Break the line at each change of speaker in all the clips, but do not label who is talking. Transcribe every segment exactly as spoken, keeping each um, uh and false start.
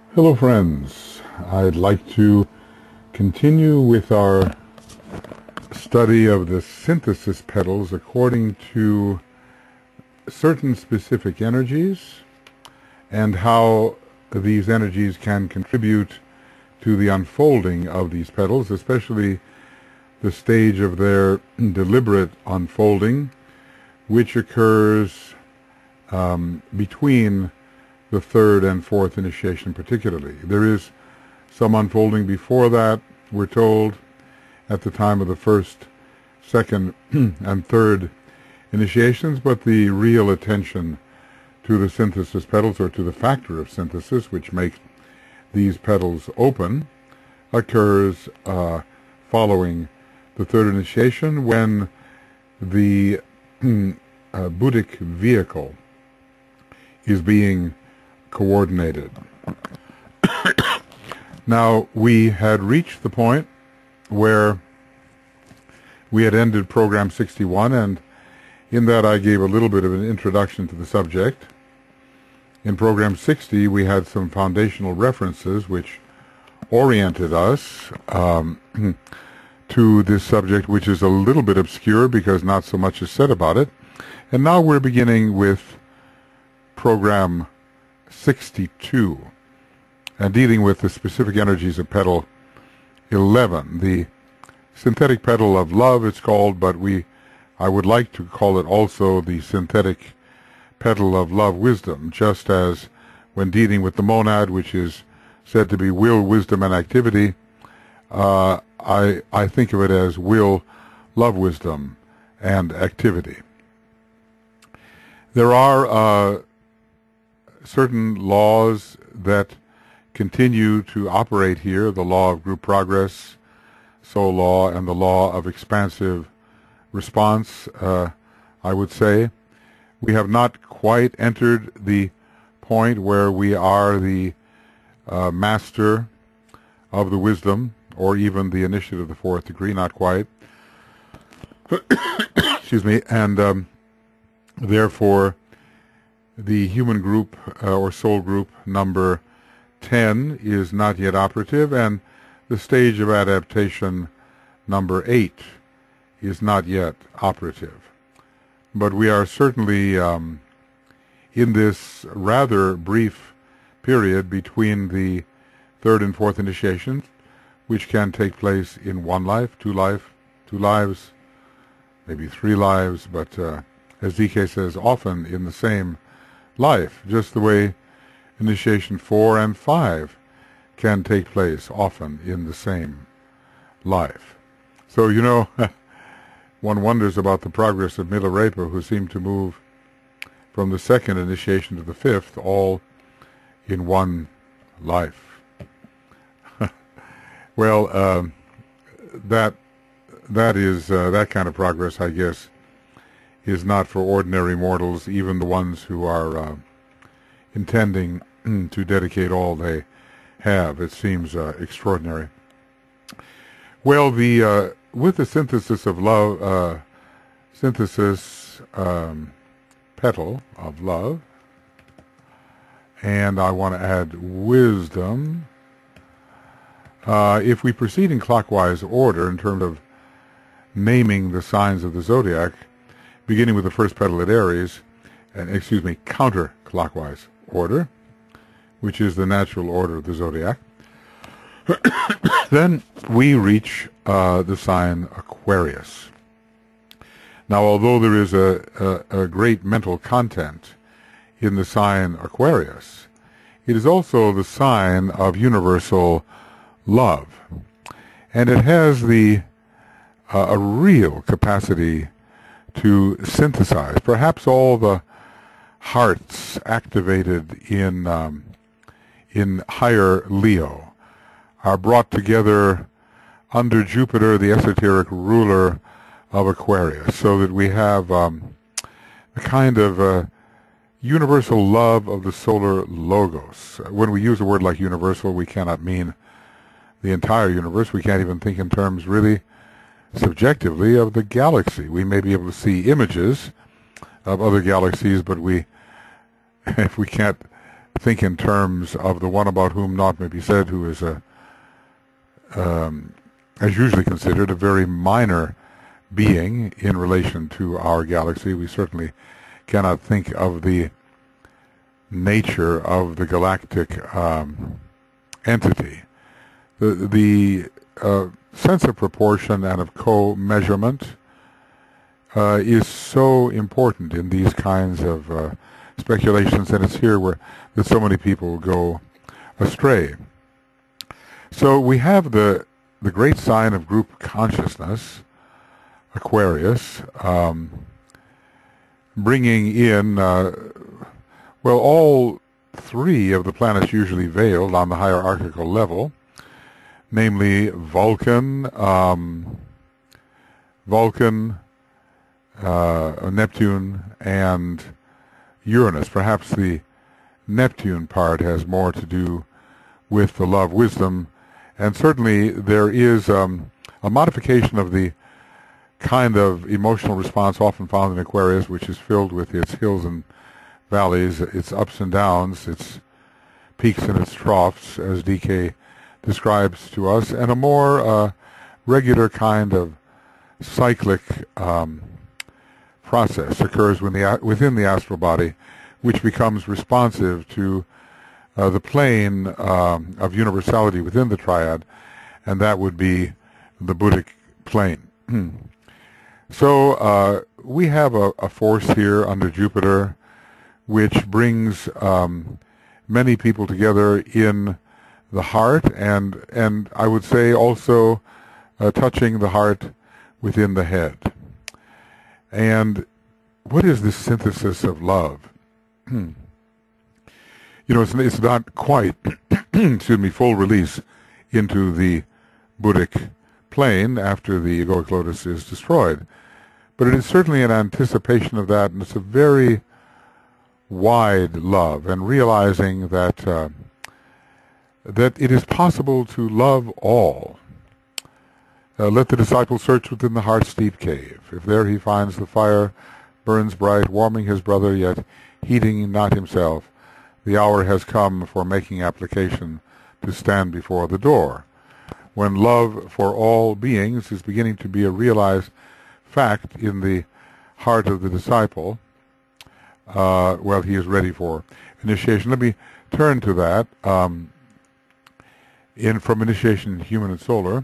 Hello friends, I'd like to continue with our study of the synthesis petals according to certain specific energies and how these energies can contribute to the unfolding of these petals, especially the stage of their deliberate unfolding, which occurs um, between the third and fourth initiation particularly. There is some unfolding before that, we're told, at the time of the first, second, and third initiations, but the real attention to the synthesis petals, or to the factor of synthesis, which makes these petals open, occurs uh, following the third initiation, when the uh, Buddhic vehicle is being coordinated. Now, we had reached the point where we had ended program sixty-one, and in that I gave a little bit of an introduction to the subject. In program sixty, we had some foundational references which oriented us um, to this subject, which is a little bit obscure because not so much is said about it. And now we're beginning with program sixty-two, and dealing with the specific energies of petal eleven, the synthetic petal of love it's called, but we I would like to call it also the synthetic petal of love wisdom, just as when dealing with the monad, which is said to be will, wisdom, and activity, uh, I, I think of it as will, love, wisdom, and activity. There are uh, certain laws that continue to operate here, the law of group progress, soul law, and the law of expansive response, uh, I would say. We have not quite entered the point where we are the uh, master of the wisdom, or even the initiate of the fourth degree, not quite. Excuse me, and um, therefore the human group uh, or soul group number ten is not yet operative, and the stage of adaptation number eight is not yet operative. But we are certainly um, in this rather brief period between the third and fourth initiations, which can take place in one life, two life, two lives, maybe three lives, but uh, as D K says, often in the same life, just the way initiation four and five can take place often in the same life. So, you know, one wonders about the progress of Milarepa, who seemed to move from the second initiation to the fifth, all in one life. Well, um, that that is uh, that kind of progress, I guess, is not for ordinary mortals, even the ones who are uh, intending to dedicate all they have. It seems uh, extraordinary. Well, the uh, with the synthesis of love, uh, synthesis um, petal of love, and I want to add wisdom. Uh, if we proceed in clockwise order in terms of naming the signs of the zodiac, beginning with the first petal at Aries, and excuse me, counterclockwise order, which is the natural order of the zodiac, then we reach uh, the sign Aquarius. Now, although there is a, a, a great mental content in the sign Aquarius, it is also the sign of universal love, and it has the uh, a real capacity to synthesize perhaps all the hearts activated in um, in higher Leo are brought together under Jupiter, the esoteric ruler of Aquarius, so that we have um, a kind of uh, universal love of the solar logos. When we use a word like universal, we cannot mean the entire universe. We can't even think in terms really subjectively of the galaxy. We may be able to see images of other galaxies, but we if we can't think in terms of the one about whom naught may be said, who is a, um, as usually considered, a very minor being in relation to our galaxy. We certainly cannot think of the nature of the galactic um, entity. The, the uh, sense of proportion and of co-measurement uh, is so important in these kinds of uh, speculations, and it's here where that so many people go astray. So we have the the great sign of group consciousness, Aquarius, um, bringing in uh, well all three of the planets usually veiled on the hierarchical level, namely Vulcan, um, Vulcan, uh, Neptune, and Uranus. Perhaps the Neptune part has more to do with the love wisdom, and certainly there is um, a modification of the kind of emotional response often found in Aquarius, which is filled with its hills and valleys, its ups and downs, its peaks and its troughs, as D K describes to us, and a more uh, regular kind of cyclic um, process occurs when the, within the astral body, which becomes responsive to uh, the plane um, of universality within the triad, and that would be the Buddhic plane. So uh, we have a, a force here under Jupiter which brings um, many people together in the heart, and and I would say also uh, touching the heart within the head. And what is this synthesis of love? You know, it's, it's not quite, excuse me, full release into the Buddhic plane after the egoic lotus is destroyed. But it is certainly an anticipation of that, and it's a very wide love, and realizing that uh, that it is possible to love all. Uh, let the disciple search within the heart's deep cave. If there he finds the fire burns bright, warming his brother, yet heeding not himself, the hour has come for making application to stand before the door. When love for all beings is beginning to be a realized fact in the heart of the disciple, uh, well, he is ready for initiation. Let me turn to that um, in from Initiation Human and Solar.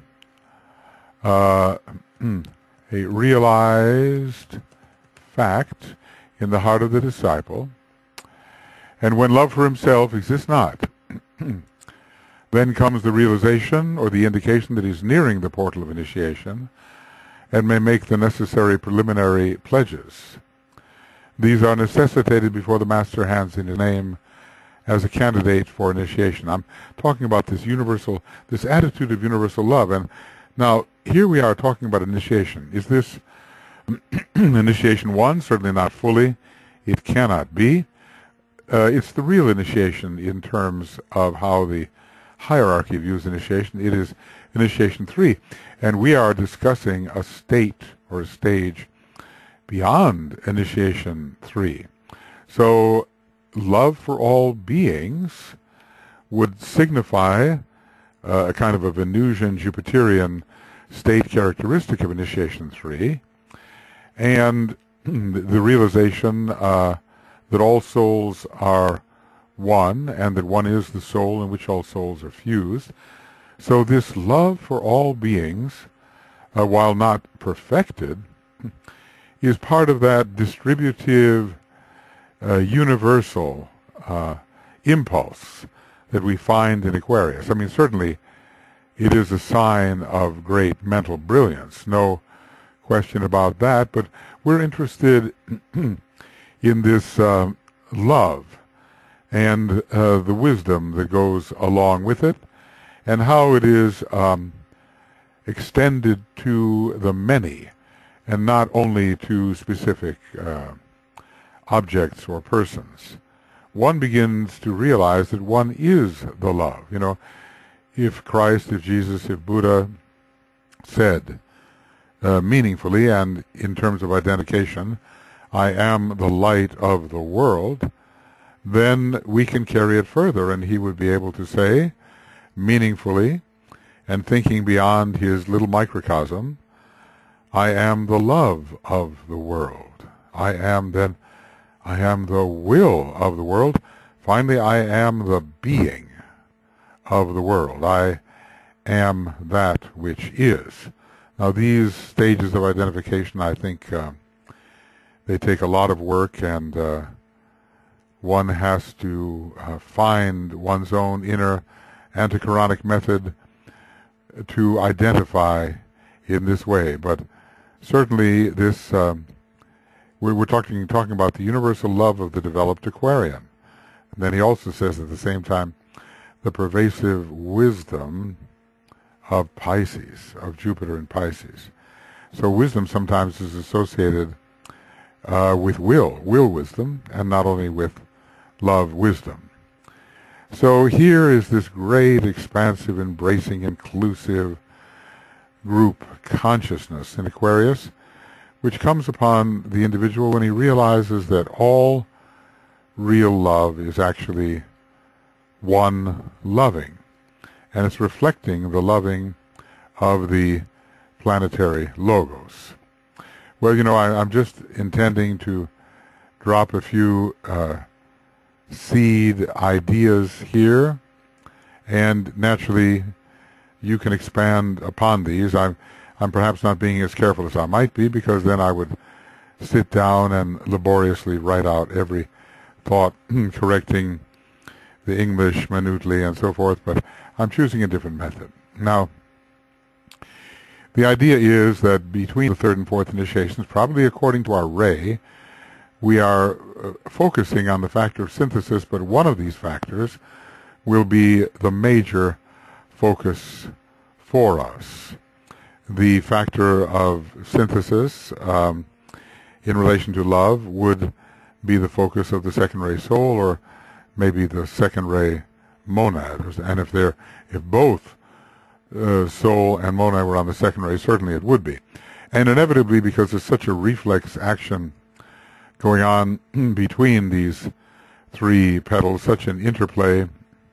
Uh, a realized fact in the heart of the disciple. And when love for himself exists not, then comes the realization or the indication that he's nearing the portal of initiation and may make the necessary preliminary pledges. These are necessitated before the master hands in his name as a candidate for initiation. I'm talking about this universal, this attitude of universal love. And now, here we are talking about initiation. Is this initiation one? Certainly not fully. It cannot be. Uh, it's the real initiation in terms of how the hierarchy views initiation. It is initiation three. And we are discussing a state or a stage beyond initiation three. So love for all beings would signify uh, a kind of a Venusian, Jupiterian state characteristic of initiation three, and the realization uh, that all souls are one, and that one is the soul in which all souls are fused. So this love for all beings, uh, while not perfected, is part of that distributive, uh, universal uh, impulse that we find in Aquarius. I mean, certainly it is a sign of great mental brilliance, no question about that, but we're interested in this uh, love and uh, the wisdom that goes along with it, and how it is um, extended to the many, and not only to specific uh, objects or persons. One begins to realize that one is the love. You know, if Christ, if Jesus, if Buddha said uh, meaningfully and in terms of identification, I am the light of the world, then we can carry it further, and he would be able to say, meaningfully, and thinking beyond his little microcosm, I am the love of the world. I am then, I am the will of the world. Finally, I am the being of the world. I am that which is. Now, these stages of identification, I think, uh, they take a lot of work, and uh, one has to uh, find one's own inner antichironic method to identify in this way. But certainly, this um, we're, we're talking talking about the universal love of the developed Aquarian. And then he also says at the same time, the pervasive wisdom of Pisces, of Jupiter in Pisces. So wisdom sometimes is associated uh, with will, will wisdom, and not only with love wisdom. So here is this great, expansive, embracing, inclusive group consciousness in Aquarius, which comes upon the individual when he realizes that all real love is actually one loving, and it's reflecting the loving of the planetary logos. Well, you know, I, I'm just intending to drop a few uh, seed ideas here, and naturally you can expand upon these. I'm, I'm perhaps not being as careful as I might be, because then I would sit down and laboriously write out every thought, correcting the English minutely and so forth, but I'm choosing a different method. Now, the idea is that between the third and fourth initiations, probably according to our ray, we are uh, focusing on the factor of synthesis, but one of these factors will be the major focus for us. The factor of synthesis um, in relation to love would be the focus of the second ray soul, or maybe the second ray monad. And if they're, if both uh, soul and monad were on the second ray, certainly it would be. And inevitably, because there's such a reflex action going on between these three petals, such an interplay,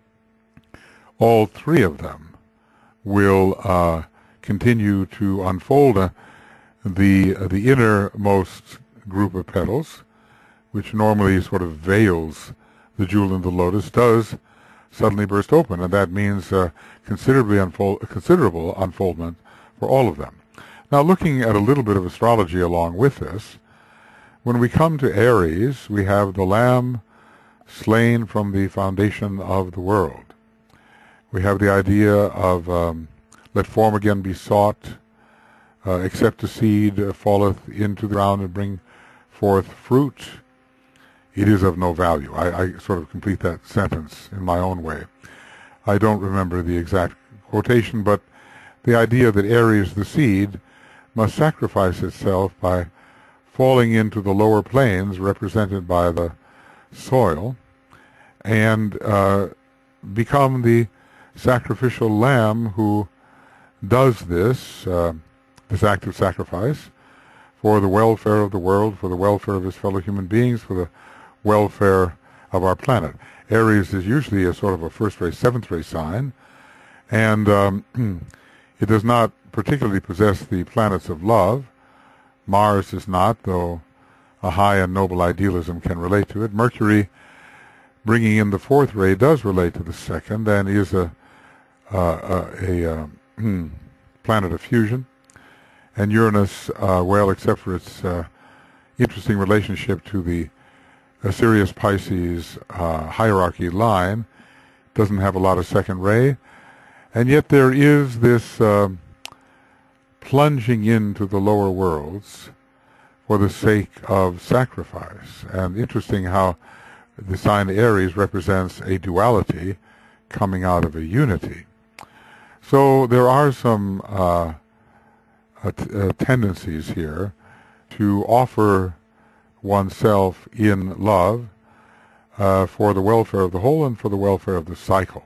all three of them will uh, continue to unfold. Uh, the uh, the innermost group of petals, which normally sort of veils the jewel in the lotus, does suddenly burst open, and that means uh, considerably unfold, considerable unfoldment for all of them. Now, looking at a little bit of astrology along with this, when we come to Aries, we have the Lamb slain from the foundation of the world. We have the idea of um, let form again be sought, uh, except the seed uh, falleth into the ground and bring forth fruit, it is of no value. I, I sort of complete that sentence in my own way. I don't remember the exact quotation, but the idea that Aries, the seed, must sacrifice itself by falling into the lower planes represented by the soil, and uh, become the sacrificial lamb who does this, uh, this act of sacrifice, for the welfare of the world, for the welfare of his fellow human beings, for the welfare of our planet. Aries is usually a sort of a first-ray, seventh-ray sign, and um, it does not particularly possess the planets of love. Mars is not, though a high and noble idealism can relate to it. Mercury, bringing in the fourth ray, does relate to the second, and is a, uh, a, a, a planet of fusion. And Uranus, uh, well, except for its uh, interesting relationship to the uh, Sirius Pisces uh, hierarchy line, doesn't have a lot of second ray, and yet there is this uh, plunging into the lower worlds for the sake of sacrifice. And interesting how the sign Aries represents a duality coming out of a unity. So there are some uh, uh, t uh, tendencies here to offer oneself in love uh, for the welfare of the whole and for the welfare of the cycle.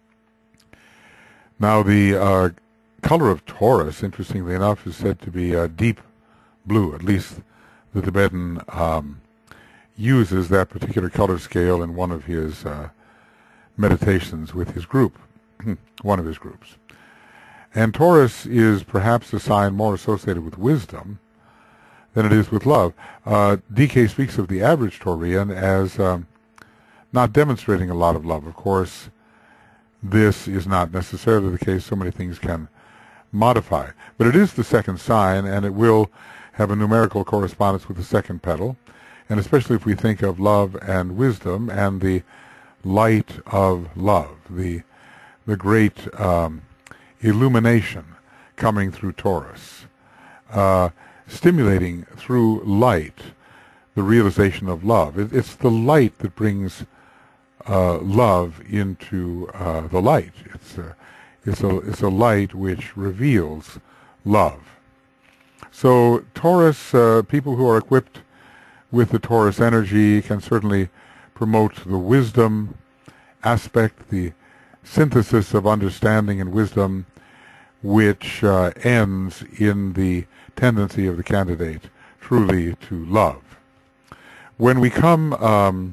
Now, the uh, color of Taurus, interestingly enough, is said to be uh, deep blue. At least the Tibetan um, uses that particular color scale in one of his uh, meditations with his group, one of his groups. And Taurus is perhaps a sign more associated with wisdom than it is with love. Uh, D K speaks of the average Taurian as um, not demonstrating a lot of love. Of course, this is not necessarily the case. So many things can modify. But it is the second sign, and it will have a numerical correspondence with the second petal. And especially if we think of love and wisdom and the light of love, the, the great um, illumination coming through Taurus, uh, stimulating through light the realization of love. It, it's the light that brings uh, love into uh, the light. It's a, it's, a, it's a light which reveals love. So Taurus, uh, people who are equipped with the Taurus energy can certainly promote the wisdom aspect, the synthesis of understanding and wisdom, which uh, ends in the tendency of the candidate truly to love. When we come, um,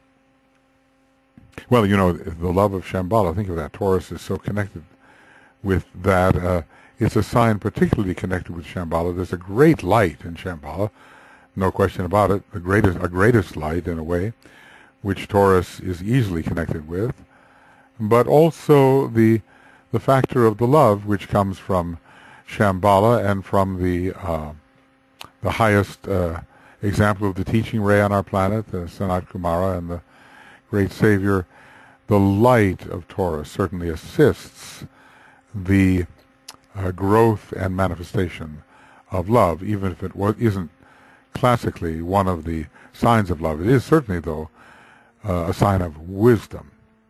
well, you know, the love of Shambhala, think of that. Taurus is so connected with that. Uh, it's a sign particularly connected with Shambhala. There's a great light in Shambhala, no question about it, the greatest, a greatest light in a way, which Taurus is easily connected with, but also the the factor of the love which comes from Shambhala and from the uh, the highest uh, example of the teaching ray on our planet, the Sanat Kumara and the great Savior. The light of Taurus certainly assists the uh, growth and manifestation of love, even if it was, isn't classically one of the signs of love. It is certainly, though, uh, a sign of wisdom.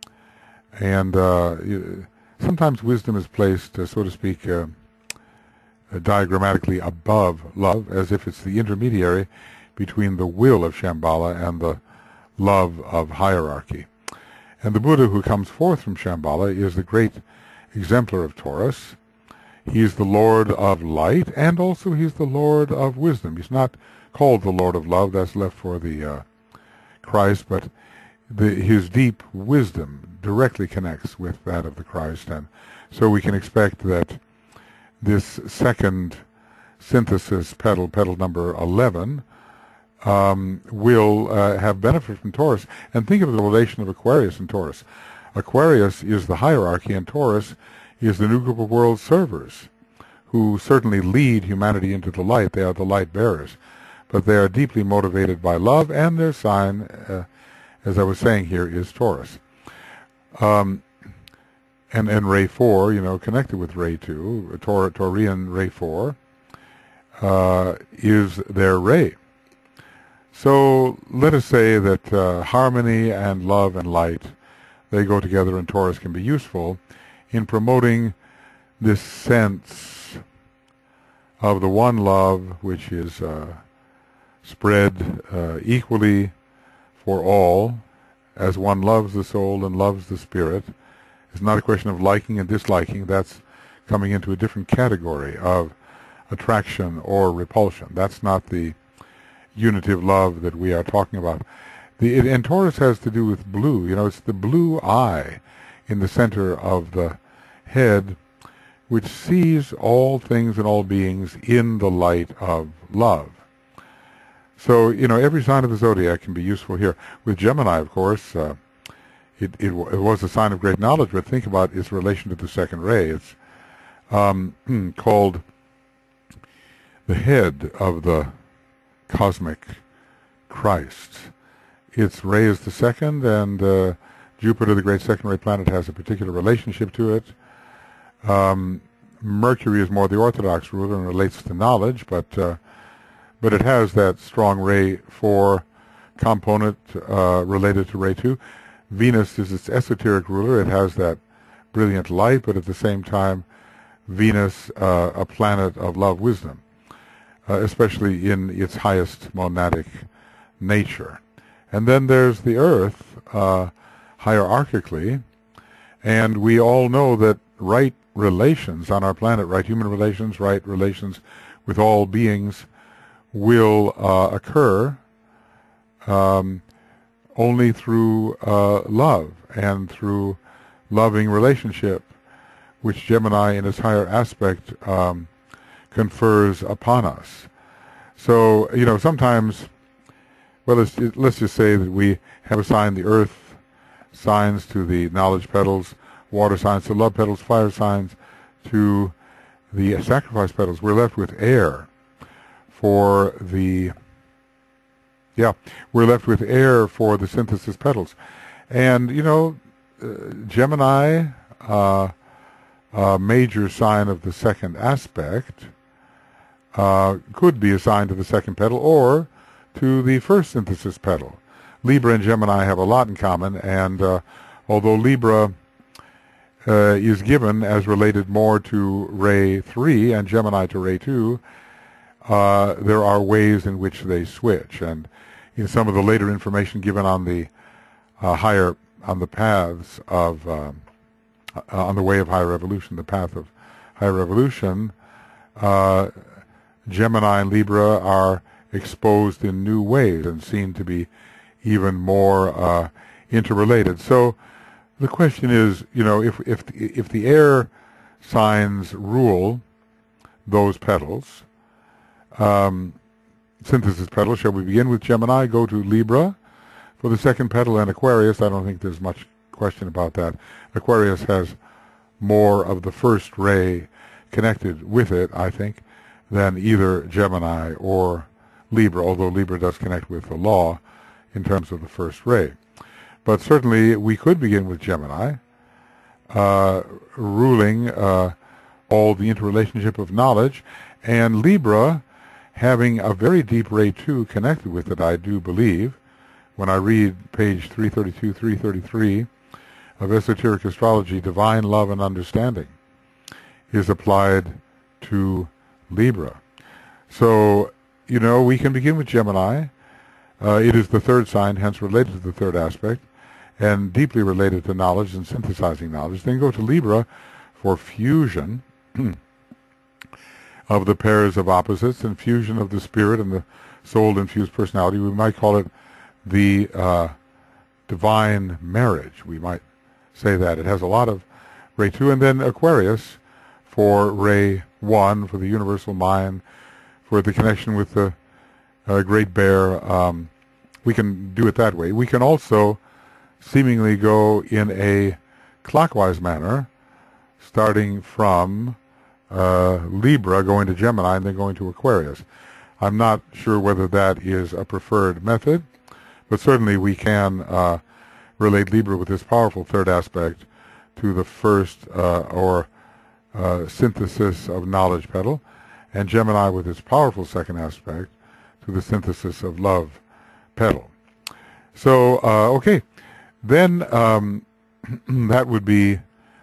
And uh, sometimes wisdom is placed, uh, so to speak, uh, uh, diagrammatically above love, as if it's the intermediary between the will of Shambhala and the love of hierarchy. And the Buddha who comes forth from Shambhala is the great exemplar of Taurus. He is the Lord of light, and also he's the Lord of wisdom. He's not called the Lord of love, that's left for the uh, Christ, but the, his deep wisdom directly connects with that of the Christ, and so we can expect that this second synthesis petal, petal number eleven, um, will uh, have benefit from Taurus. And think of the relation of Aquarius and Taurus. Aquarius is the hierarchy, and Taurus is the new group of world servers, who certainly lead humanity into the light. They are the light bearers. But they are deeply motivated by love, and their sign, uh, as I was saying here, is Taurus. Um, and, and Ray four, you know, connected with Ray two, Taur Taurian Ray four, uh, is their ray. So let us say that uh, harmony and love and light, they go together, and Taurus can be useful in promoting this sense of the one love which is uh, spread uh, equally for all, as one loves the soul and loves the spirit. It's not a question of liking and disliking. That's coming into a different category of attraction or repulsion. That's not the unity of love that we are talking about. The, it, and Taurus has to do with blue. You know, it's the blue eye in the center of the head, which sees all things and all beings in the light of love. So, you know, every sign of the zodiac can be useful here. With Gemini, of course, uh, it, it, w it was a sign of great knowledge, but think about its relation to the second ray. It's um, called the head of the cosmic Christ. Its ray is the second, and uh, Jupiter, the great second ray planet, has a particular relationship to it. Um, Mercury is more the orthodox ruler and relates to knowledge, but uh, but it has that strong ray four component uh, related to ray two. Venus is its esoteric ruler. It has that brilliant light, but at the same time, Venus, uh, a planet of love, wisdom, uh, especially in its highest monadic nature. And then there's the Earth, uh, hierarchically, and we all know that right relations on our planet, right human relations, right relations with all beings, will uh, occur um, only through uh, love and through loving relationship, which Gemini in its higher aspect um, confers upon us. So, you know, sometimes, well, let's, let's just say that we have assigned the earth signs to the knowledge petals, water signs to love petals, fire signs to the sacrifice petals. We're left with air for the, yeah, we're left with air for the synthesis petals. And, you know, uh, Gemini, uh, a major sign of the second aspect, uh, could be assigned to the second petal or to the first synthesis petal. Libra and Gemini have a lot in common, and uh, although Libra uh, is given as related more to Ray three and Gemini to Ray two, uh, there are ways in which they switch. And in some of the later information given on the uh, higher, on the paths of, um, uh, on the way of higher evolution, the path of higher evolution, uh, Gemini and Libra are exposed in new ways and seem to be even more uh, interrelated. So the question is, you know, if if if the air signs rule those petals, um, synthesis petals, shall we begin with Gemini, go to Libra for the second petal, and Aquarius? I don't think there's much question about that. Aquarius has more of the first ray connected with it, I think, than either Gemini or Libra, although Libra does connect with the law in terms of the first ray. But certainly we could begin with Gemini, uh, ruling uh, all the interrelationship of knowledge, and Libra having a very deep ray two connected with it, I do believe. When I read page three thirty-two, three thirty-three of Esoteric Astrology, divine love and understanding is applied to Libra. So, you know, we can begin with Gemini. Uh, it is the third sign, hence related to the third aspect, and deeply related to knowledge and synthesizing knowledge. Then go to Libra for fusion of the pairs of opposites and fusion of the spirit and the soul-infused personality. We might call it the uh, divine marriage. We might say that. It has a lot of Ray two. And then Aquarius for Ray one, for the universal mind, for the connection with the uh, Great Bear. Um, we can do it that way. We can also seemingly go in a clockwise manner, starting from uh, Libra, going to Gemini, and then going to Aquarius. I'm not sure whether that is a preferred method, but certainly we can uh, relate Libra with this powerful third aspect to the first uh, or uh, synthesis of knowledge petal, and Gemini with its powerful second aspect to the synthesis of love petal. So, uh, okay, then um, that would be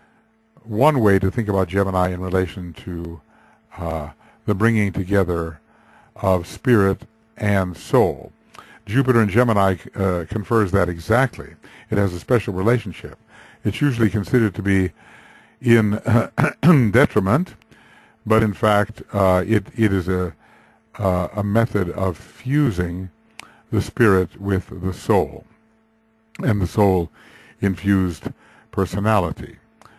one way to think about Gemini in relation to uh, the bringing together of spirit and soul. Jupiter in Gemini uh, confers that exactly. It has a special relationship. It's usually considered to be in uh, detriment, but in fact uh, it, it is a, uh, a method of fusing the spirit with the soul and the soul-infused personality.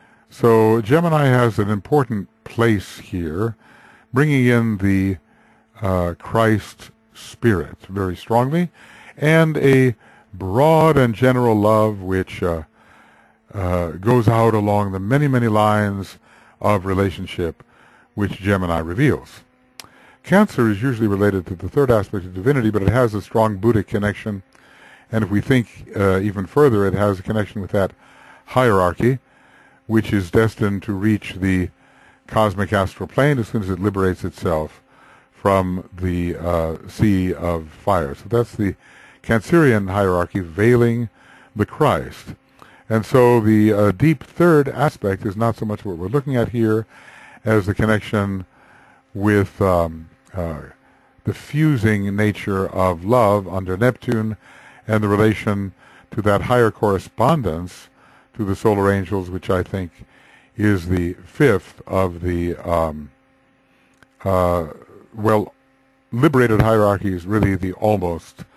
So Gemini has an important place here, bringing in the uh, Christ spirit very strongly, and a broad and general love which uh, uh, goes out along the many, many lines of relationship which Gemini reveals. Cancer is usually related to the third aspect of divinity, but it has a strong Buddhic connection, and if we think uh, even further, it has a connection with that hierarchy which is destined to reach the cosmic astral plane as soon as it liberates itself from the uh, sea of fire. So that's the Cancerian hierarchy, veiling the Christ. And so the uh, deep third aspect is not so much what we're looking at here as the connection with um, uh, the fusing nature of love under Neptune and the relation to that higher correspondence to the solar angels, which I think is the fifth of the um, uh, well, liberated hierarchy is really the almost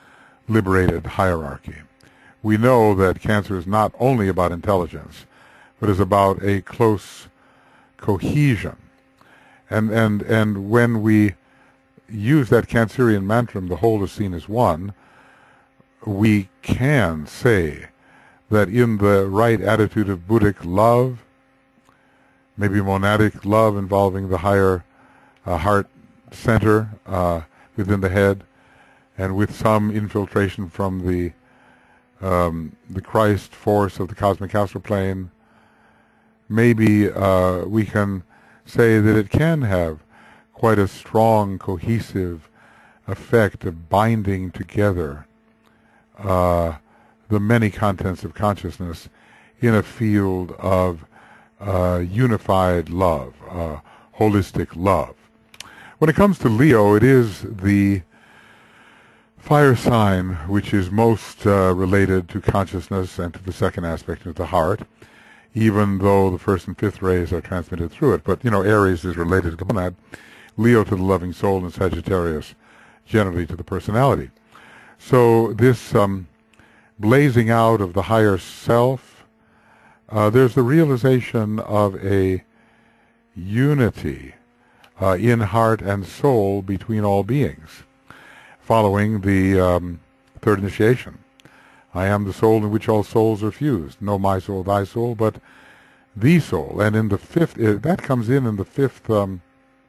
liberated hierarchy. We know that Cancer is not only about intelligence, but is about a close cohesion. And, and, and when we use that Cancerian mantram, the whole is seen as one, we can say that in the right attitude of Buddhic love, maybe monadic love involving the higher uh, heart center uh, within the head, and with some infiltration from the um, the Christ force of the cosmic astral plane, maybe uh, we can say that it can have quite a strong, cohesive effect of binding together uh, the many contents of consciousness in a field of uh, unified love, uh, holistic love. When it comes to Leo, it is the fire sign which is most uh, related to consciousness and to the second aspect of the heart, even though the first and fifth rays are transmitted through it. But, you know, Aries is related to the monad, Leo to the loving soul, and Sagittarius generally to the personality. So this um, blazing out of the higher self, uh, there's the realization of a unity uh, in heart and soul between all beings, following the um, third initiation. I am the soul in which all souls are fused. No my soul, thy soul, but the soul. And in the fifth, uh, that comes in in the fifth um,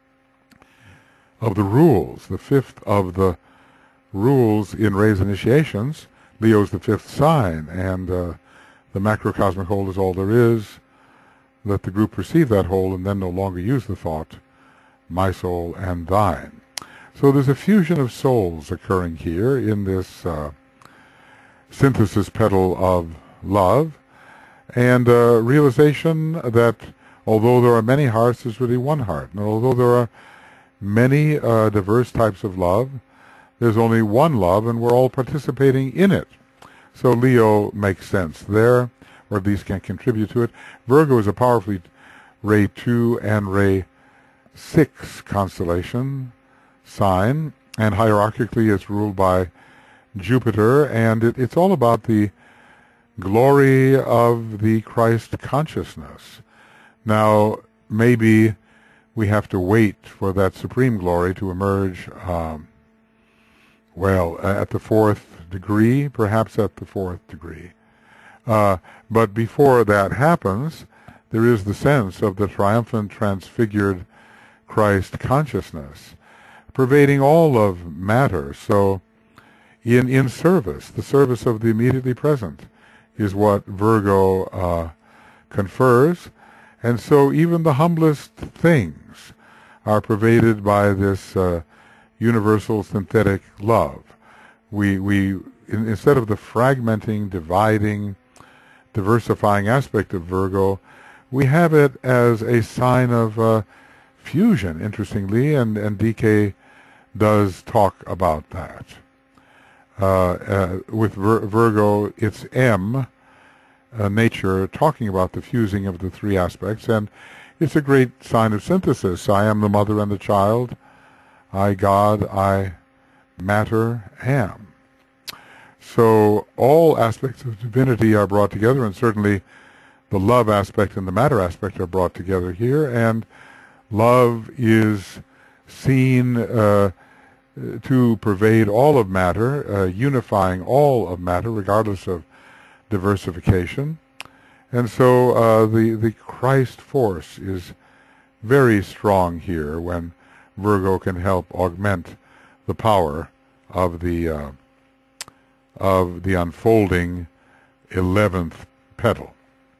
of the rules, the fifth of the rules in Ray's initiations. Leo's the fifth sign, and uh, the macrocosmic whole is all there is. Let the group perceive that whole and then no longer use the thought, my soul and thine. So there's a fusion of souls occurring here in this uh, synthesis petal of love, and uh, realization that although there are many hearts, there's really one heart. And although there are many uh, diverse types of love, there's only one love, and we're all participating in it. So Leo makes sense there, or at least can contribute to it. Virgo is a powerfully Ray two and Ray six constellation sign, and hierarchically it's ruled by Jupiter, and it, it's all about the glory of the Christ consciousness. Now, maybe we have to wait for that supreme glory to emerge, um, well, at the fourth degree, perhaps at the fourth degree. Uh, but before that happens, there is the sense of the triumphant, transfigured Christ consciousness pervading all of matter. So in, in service, the service of the immediately present is what Virgo uh, confers. And so even the humblest things are pervaded by this uh, universal synthetic love. We, we in, instead of the fragmenting, dividing, diversifying aspect of Virgo, we have it as a sign of uh, fusion, interestingly, and, and D K does talk about that. Uh, uh, with Vir Virgo, it's M, uh, nature, talking about the fusing of the three aspects, and it's a great sign of synthesis. I am the mother and the child. I, God, I, matter, am. So all aspects of divinity are brought together, and certainly the love aspect and the matter aspect are brought together here, and love is seen uh, to pervade all of matter, uh, unifying all of matter, regardless of diversification. And so uh, the, the Christ force is very strong here when Virgo can help augment the power of the, uh, of the unfolding eleventh petal.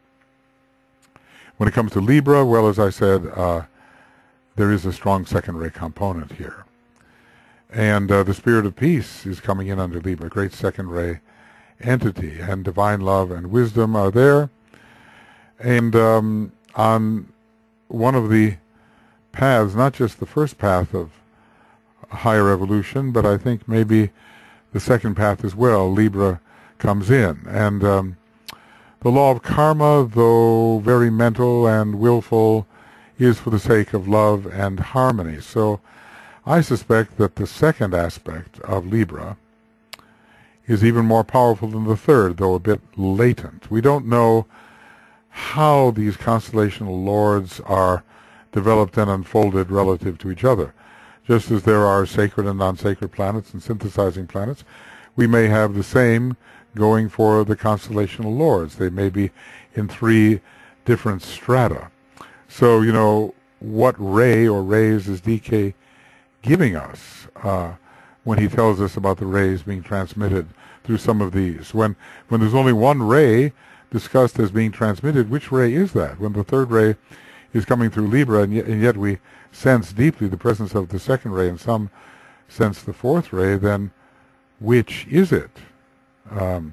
When it comes to Libra, well, as I said, uh, there is a strong second ray component here. And uh, the spirit of peace is coming in under Libra, great second ray entity, and divine love and wisdom are there. And um, on one of the paths, not just the first path of higher evolution, but I think maybe the second path as well, Libra comes in. And um, the law of karma, though very mental and willful, is for the sake of love and harmony. So I suspect that the second aspect of Libra is even more powerful than the third, though a bit latent. We don't know how these constellational lords are developed and unfolded relative to each other. Just as there are sacred and non-sacred planets and synthesizing planets, we may have the same going for the constellational lords. They may be in three different strata. So, you know, what ray or rays is D K giving us uh, when he tells us about the rays being transmitted through some of these? When, when there's only one ray discussed as being transmitted, which ray is that? When the third ray is coming through Libra, and yet, and yet we sense deeply the presence of the second ray, and some sense the fourth ray, then which is it? Um,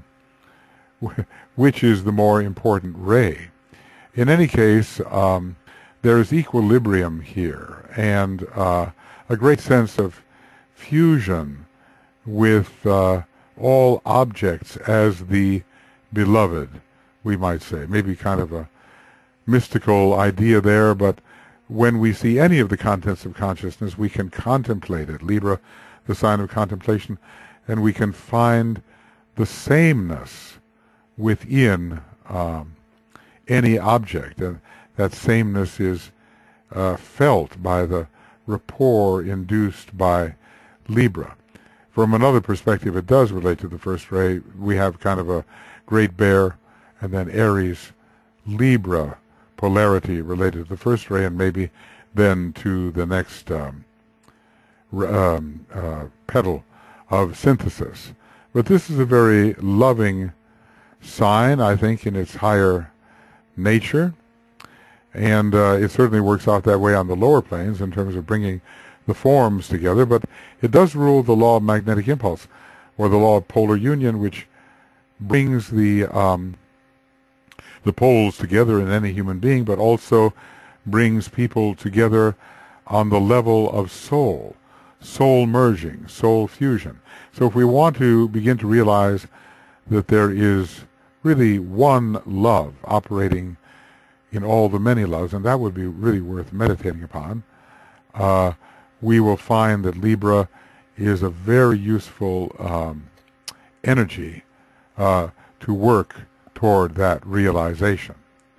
which is the more important ray? In any case, um, there is equilibrium here, and uh, a great sense of fusion with uh, all objects as the beloved, we might say. Maybe kind of a mystical idea there, but when we see any of the contents of consciousness, we can contemplate it. Libra, the sign of contemplation, and we can find the sameness within um, any object, and that sameness is uh, felt by the rapport induced by Libra. From another perspective, it does relate to the first ray. We have kind of a Great Bear and then Aries Libra polarity related to the first ray, and maybe then to the next um, um, uh, petal of synthesis. But this is a very loving sign, I think, in its higher nature, and uh, it certainly works out that way on the lower planes in terms of bringing the forms together, but it does rule the law of magnetic impulse, or the law of polar union, which brings the um, the poles together in any human being, but also brings people together on the level of soul, soul merging, soul fusion. So if we want to begin to realize that there is really one love operating in all the many loves, and that would be really worth meditating upon, uh, we will find that Libra is a very useful um, energy uh, to work toward that realization.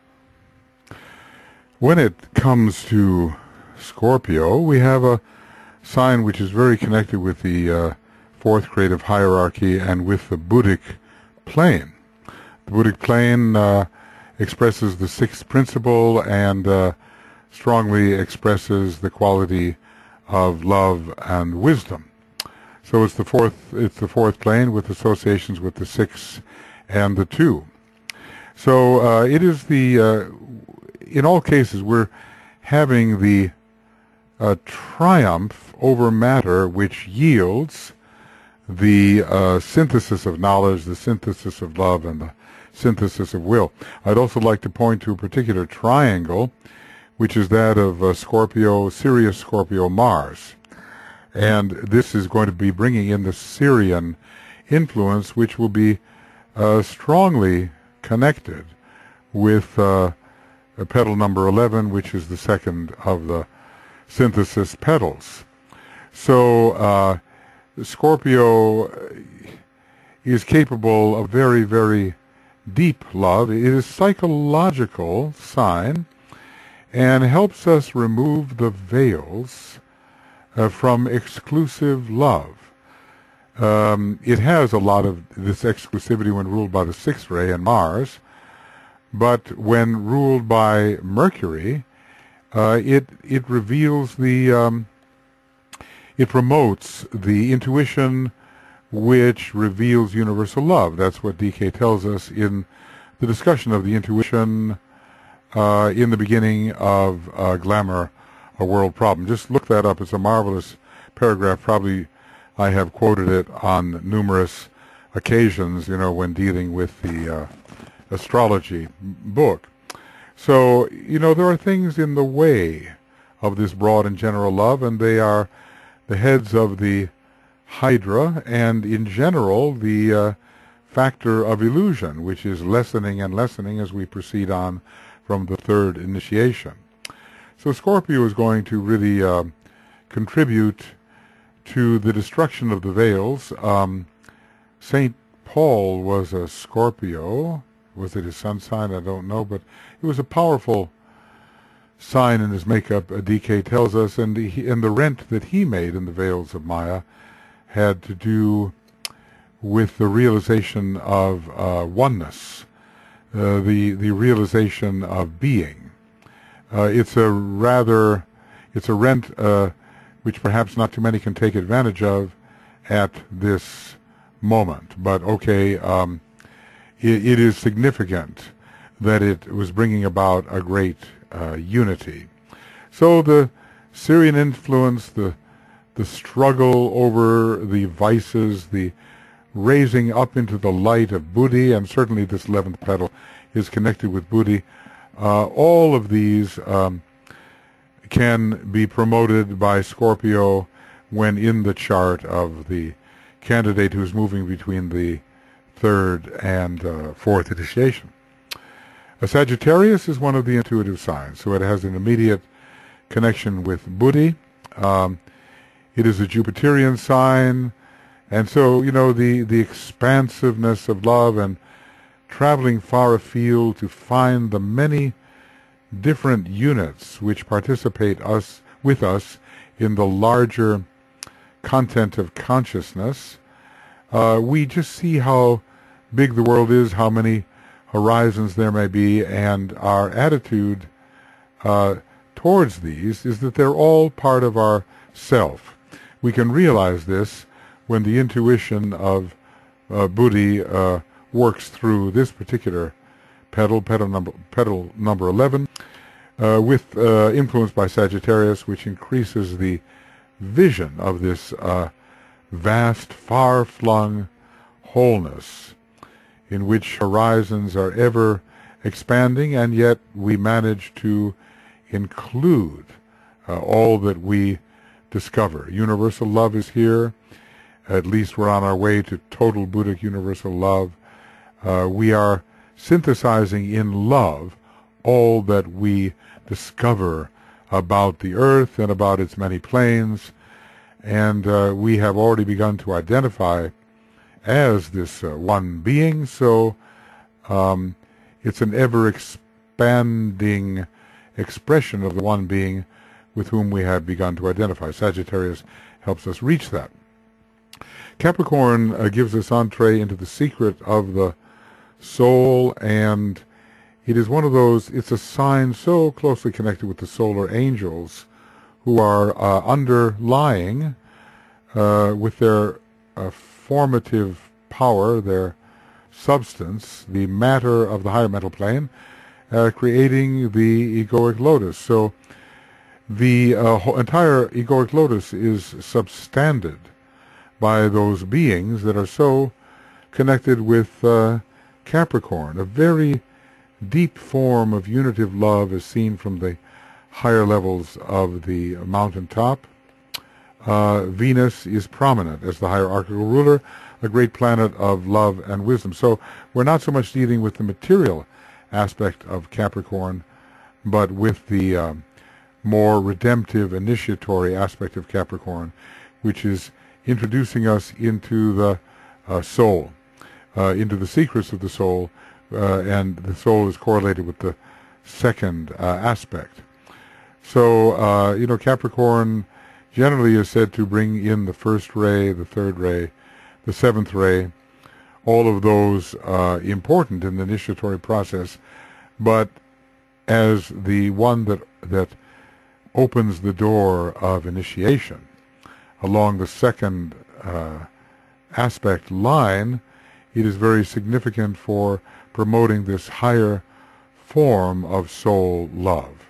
When it comes to Scorpio, we have a sign which is very connected with the uh, fourth creative hierarchy and with the Buddhic plane. The Buddhic plane uh, expresses the sixth principle and uh, strongly expresses the quality of love and wisdom. So it's the fourth, it's the fourth plane with associations with the six and the two. So uh, it is the, uh, in all cases, we're having the uh, triumph over matter which yields the uh, synthesis of knowledge, the synthesis of love, and the synthesis of will. I'd also like to point to a particular triangle, which is that of uh, Scorpio, Sirius, Scorpio, Mars. And this is going to be bringing in the Sirian influence, which will be uh, strongly connected with uh, petal number eleven, which is the second of the synthesis petals. So uh, Scorpio is capable of very, very deep love. It is a psychological sign and helps us remove the veils uh, from exclusive love. Um, it has a lot of this exclusivity when ruled by the sixth ray and Mars, but when ruled by Mercury, uh, it it reveals the, um, it promotes the intuition which reveals universal love. That's what D K tells us in the discussion of the intuition uh, in the beginning of uh, Glamour, A World Problem. Just look that up. It's a marvelous paragraph. Probably I have quoted it on numerous occasions, you know, when dealing with the uh, astrology book. So, you know, there are things in the way of this broad and general love, and they are the heads of the Hydra, and in general the uh, factor of illusion, which is lessening and lessening as we proceed on from the third initiation. So Scorpio is going to really uh, contribute to the destruction of the veils. Um, Saint Paul was a Scorpio. Was it his sun sign? I don't know, but it was a powerful sign in his makeup, uh, D K tells us, and, he, and the rent that he made in the Veils of Maya had to do with the realization of uh, oneness, uh, the the realization of being. Uh, it's a rather, it's a rent uh, which perhaps not too many can take advantage of at this moment. But okay, um, it, it is significant that it was bringing about a great uh, unity. So the Syrian influence, the the struggle over the vices, the raising up into the light of Buddhi, and certainly this eleventh petal is connected with Buddhi. Uh, all of these um, can be promoted by Scorpio when in the chart of the candidate who's moving between the third and uh, fourth initiation. A Sagittarius is one of the intuitive signs, so it has an immediate connection with Buddhi. Um, it is a Jupiterian sign, and so, you know, the, the expansiveness of love and traveling far afield to find the many different units which participate us with us in the larger content of consciousness. Uh, we just see how big the world is, how many horizons there may be, and our attitude uh, towards these is that they're all part of our self. We can realize this when the intuition of uh, Buddhi uh, works through this particular petal, petal number, petal number eleven, uh, with uh, influence by Sagittarius, which increases the vision of this uh, vast, far-flung wholeness in which horizons are ever expanding, and yet we manage to include uh, all that we discover. Universal love is here. At least we're on our way to total Buddhic universal love. Uh, we are synthesizing in love all that we discover about the earth and about its many planes, and uh, we have already begun to identify as this uh, one being, so um, it's an ever-expanding expression of the one being with whom we have begun to identify. Sagittarius helps us reach that. Capricorn uh, gives us entree into the secret of the soul, and it is one of those, it's a sign so closely connected with the solar angels who are uh, underlying uh, with their uh, formative power, their substance, the matter of the higher mental plane, uh, creating the egoic lotus. So the uh, whole entire egoic lotus is substanded by those beings that are so connected with uh, Capricorn. A very deep form of unitive love is seen from the higher levels of the mountaintop. Uh, Venus is prominent as the hierarchical ruler, a great planet of love and wisdom. So we're not so much dealing with the material aspect of Capricorn, but with the uh, more redemptive, initiatory aspect of Capricorn, which is introducing us into the uh, soul, uh, into the secrets of the soul, uh, and the soul is correlated with the second uh, aspect. So, uh, you know, Capricorn generally is said to bring in the first ray, the third ray, the seventh ray, all of those uh, important in the initiatory process, but as the one that that opens the door of initiation along the second uh, aspect line, it is very significant for promoting this higher form of soul love.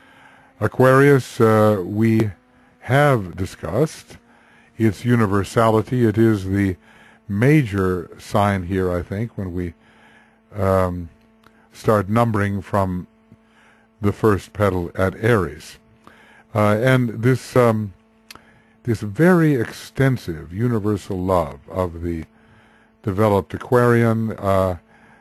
Aquarius, uh, we have discussed its universality. It is the major sign here, I think, when we um, start numbering from the first petal at Aries. Uh, and this um, this very extensive universal love of the developed Aquarian uh,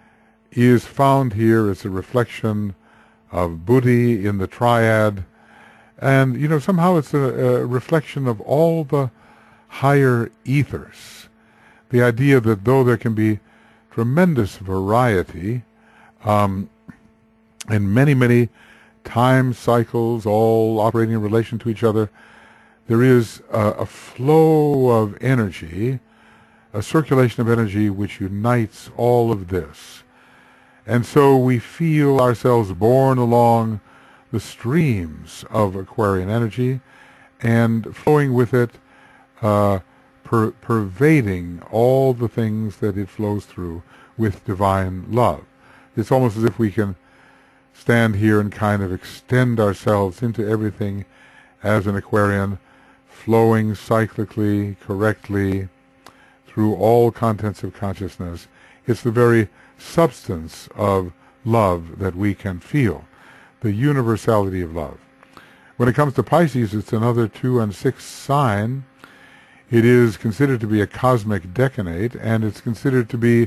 is found here as a reflection of Buddhi in the triad, and you know, somehow it's a, a reflection of all the higher ethers the idea that though there can be tremendous variety um, and many, many time cycles all operating in relation to each other, there is a, a flow of energy, a circulation of energy which unites all of this. And so we feel ourselves borne along the streams of Aquarian energy and flowing with it, uh, per pervading all the things that it flows through with divine love. It's almost as if we can stand here and kind of extend ourselves into everything as an Aquarian, flowing cyclically, correctly, through all contents of consciousness. It's the very substance of love that we can feel, the universality of love. When it comes to Pisces, it's another two and six sign. It is considered to be a cosmic decanate, and it's considered to be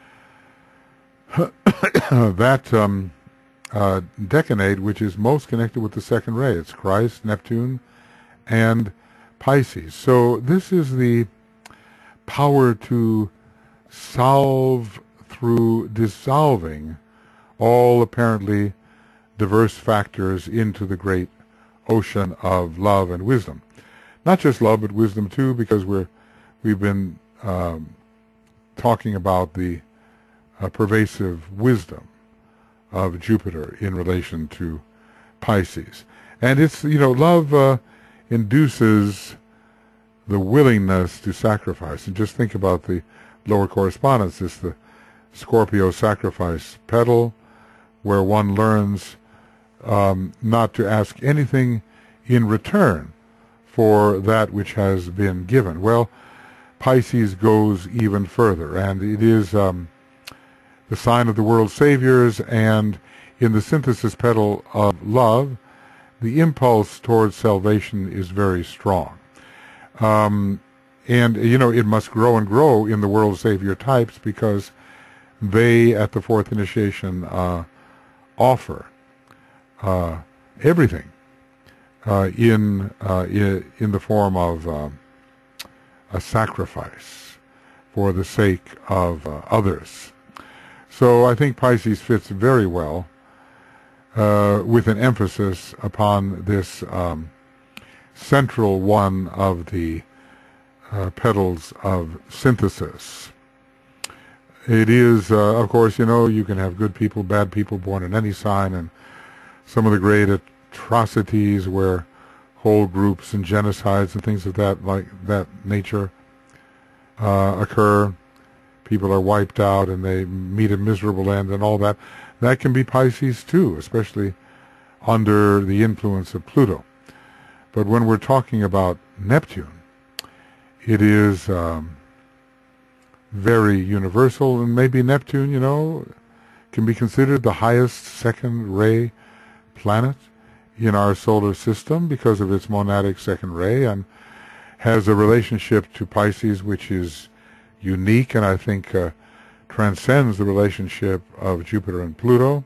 that um, uh, decanate which is most connected with the second ray. It's Christ, Neptune, and Pisces. So this is the power to solve through dissolving all apparently diverse factors into the great ocean of love and wisdom. Not just love, but wisdom too, because we're we've been um, talking about the uh, pervasive wisdom of Jupiter in relation to Pisces. And it's, you know, love uh, induces the willingness to sacrifice. And just think about the lower correspondence. It's the Scorpio sacrifice petal, where one learns um, not to ask anything in return for that which has been given. Well, Pisces goes even further, and it is um, the sign of the world saviors, and in the synthesis petal of love, the impulse towards salvation is very strong. Um, and, you know, it must grow and grow in the world savior types, because they, at the fourth initiation, uh, offer uh, everything uh, in, uh, in in the form of uh, a sacrifice for the sake of uh, others. So I think Pisces fits very well uh, with an emphasis upon this um, central one of the uh, petals of synthesis. It is, uh, of course, you know, you can have good people, bad people born in any sign, and some of the great atrocities where whole groups and genocides and things of that like that nature uh, occur. People are wiped out and they meet a miserable end and all that. That can be Pisces too, especially under the influence of Pluto. But when we're talking about Neptune, it is um, very universal, and maybe Neptune, you know, can be considered the highest second ray planet in our solar system because of its monadic second ray, and has a relationship to Pisces which is unique, and I think uh, transcends the relationship of Jupiter and Pluto.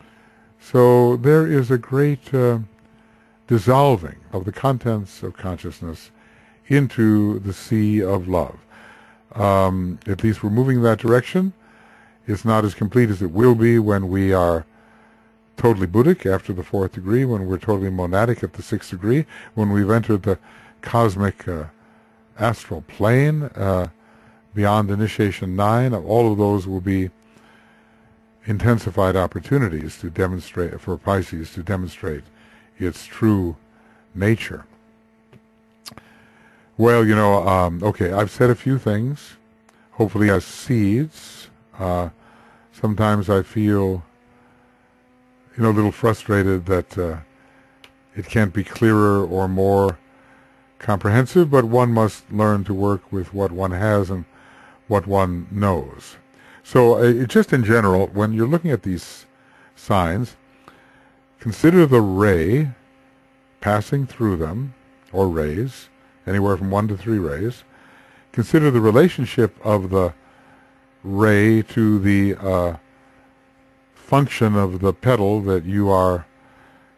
So there is a great uh, dissolving of the contents of consciousness into the sea of love. Um, at least we're moving in that direction. It's not as complete as it will be when we are totally Buddhic after the fourth degree, when we're totally monadic at the sixth degree, when we've entered the cosmic uh, astral plane uh, beyond initiation nine. All of those will be intensified opportunities to demonstrate, for Pisces to demonstrate its true nature. Well, you know, um, okay, I've said a few things, hopefully as seeds. Uh, sometimes I feel, you know, a little frustrated that uh, it can't be clearer or more comprehensive, but one must learn to work with what one has and what one knows. So uh, just in general, when you're looking at these signs, consider the ray passing through them, or rays, anywhere from one to three rays. Consider the relationship of the ray to the uh, function of the petal that you are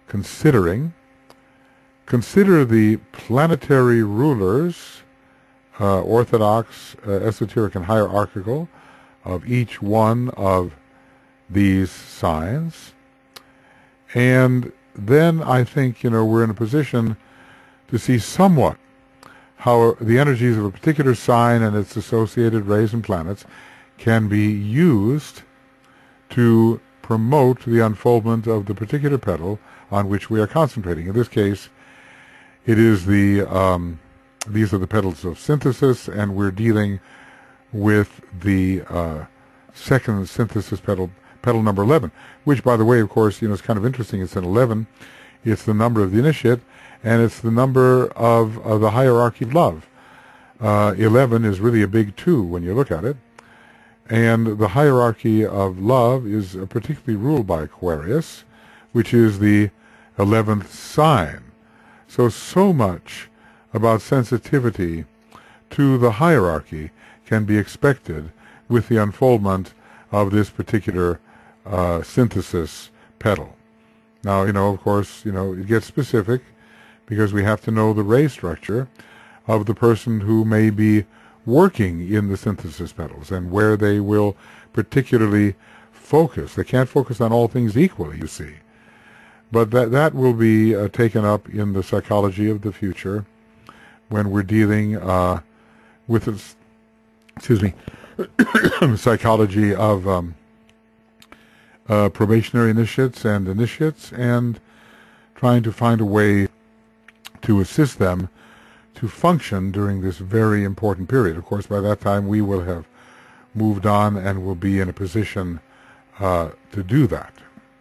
considering. Consider the planetary rulers uh, orthodox, uh, esoteric, and hierarchical of each one of these signs. And then I think, you know, we're in a position to see somewhat how the energies of a particular sign and its associated rays and planets can be used to promote the unfoldment of the particular petal on which we are concentrating. In this case, it is the um, these are the petals of synthesis, and we're dealing with the uh, second synthesis petal, petal number eleven, which, by the way, of course, you know, is kind of interesting. It's an eleven. It's the number of the initiate, and it's the number of, of the hierarchy of love. Uh, eleven is really a big two when you look at it. And the hierarchy of love is particularly ruled by Aquarius, which is the eleventh sign. So, so much about sensitivity to the hierarchy can be expected with the unfoldment of this particular uh, synthesis petal. Now, you know, of course, you know, it gets specific because we have to know the ray structure of the person who may be working in the synthesis petals and where they will particularly focus. They can't focus on all things equally, you see. But that, that will be uh, taken up in the psychology of the future when we're dealing uh, with this, excuse me, psychology of um, uh, probationary initiates and initiates, and trying to find a way to assist them to function during this very important period. Of course, by that time we will have moved on and will be in a position uh, to do that.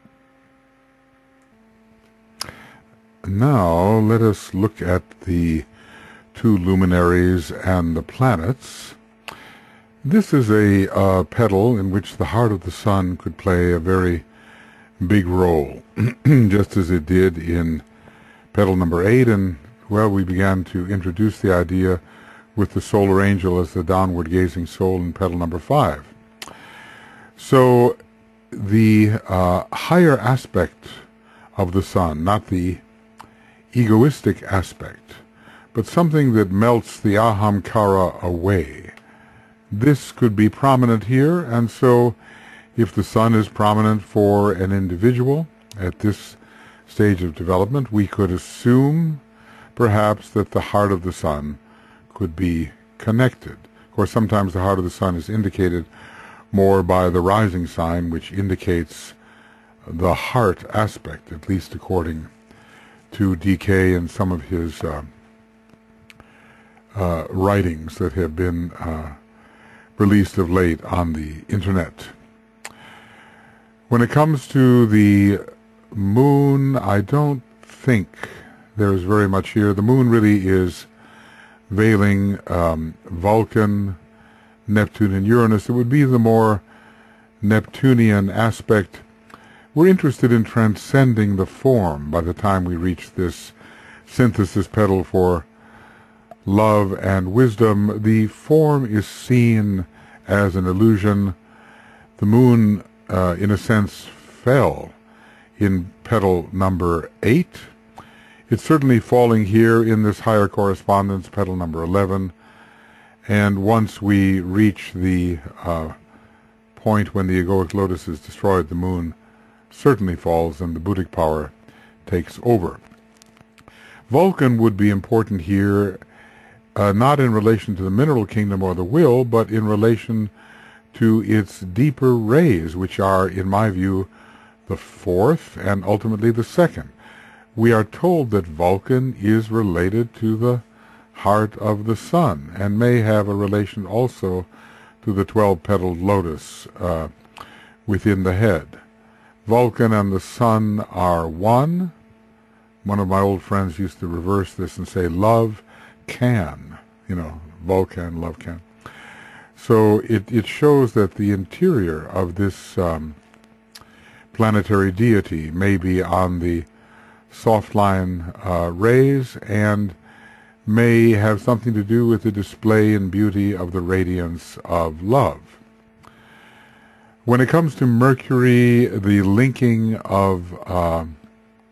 Now let us look at the two luminaries and the planets. This is a uh, petal in which the heart of the sun could play a very big role, just as it did in petal number eight, and well, we began to introduce the idea with the solar angel as the downward gazing soul in petal number five. So the uh, higher aspect of the sun, not the egoistic aspect, but something that melts the ahamkara away, this could be prominent here. And so if the sun is prominent for an individual at this stage of development, we could assume perhaps that the heart of the sun could be connected. Of course, sometimes the heart of the sun is indicated more by the rising sign, which indicates the heart aspect, at least according to D K and some of his uh, uh, writings that have been uh, released of late on the internet. When it comes to the moon, I don't think there's very much here. The moon really is veiling um, Vulcan, Neptune, and Uranus. It would be the more Neptunian aspect. We're interested in transcending the form by the time we reach this synthesis petal for love and wisdom. The form is seen as an illusion. The moon, uh, in a sense, fell in petal number eight. It's certainly falling here in this higher correspondence, petal number eleven. And once we reach the uh, point when the egoic lotus is destroyed, the moon certainly falls and the Buddhic power takes over. Vulcan would be important here, uh, not in relation to the mineral kingdom or the will, but in relation to its deeper rays, which are, in my view, the fourth and ultimately the second. We are told that Vulcan is related to the heart of the sun and may have a relation also to the twelve-petaled lotus uh, within the head. Vulcan and the sun are one. One of my old friends used to reverse this and say, love can, you know, Vulcan, love can. So it, it shows that the interior of this um, planetary deity may be on the soft line uh, rays and may have something to do with the display and beauty of the radiance of love. When it comes to Mercury, the linking of uh,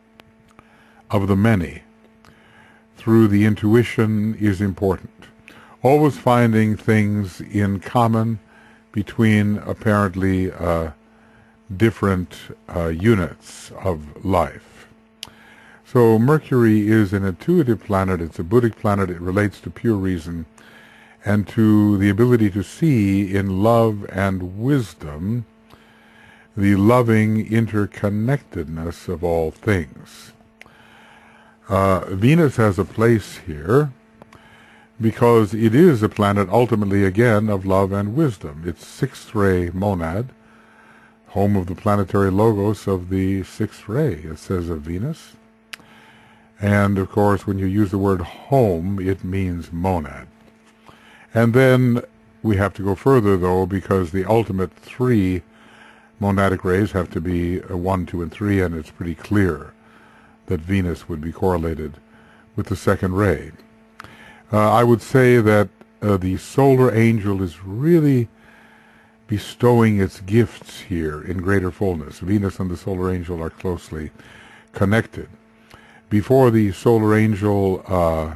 of the many through the intuition is important. always finding things in common between apparently uh, different uh, units of life. So Mercury is an intuitive planet, it's a Buddhic planet, it relates to pure reason and to the ability to see in love and wisdom the loving interconnectedness of all things. Uh, Venus has a place here because it is a planet ultimately again of love and wisdom. It's sixth ray monad, home of the planetary logos of the sixth ray, it says of Venus. And of course when you use the word home it means monad. And then we have to go further though, because the ultimate three monadic rays have to be one, two, and three, and it's pretty clear that Venus would be correlated with the second ray. Uh, I would say that uh, the solar angel is really bestowing its gifts here in greater fullness. Venus and the solar angel are closely connected. Before the solar angel uh,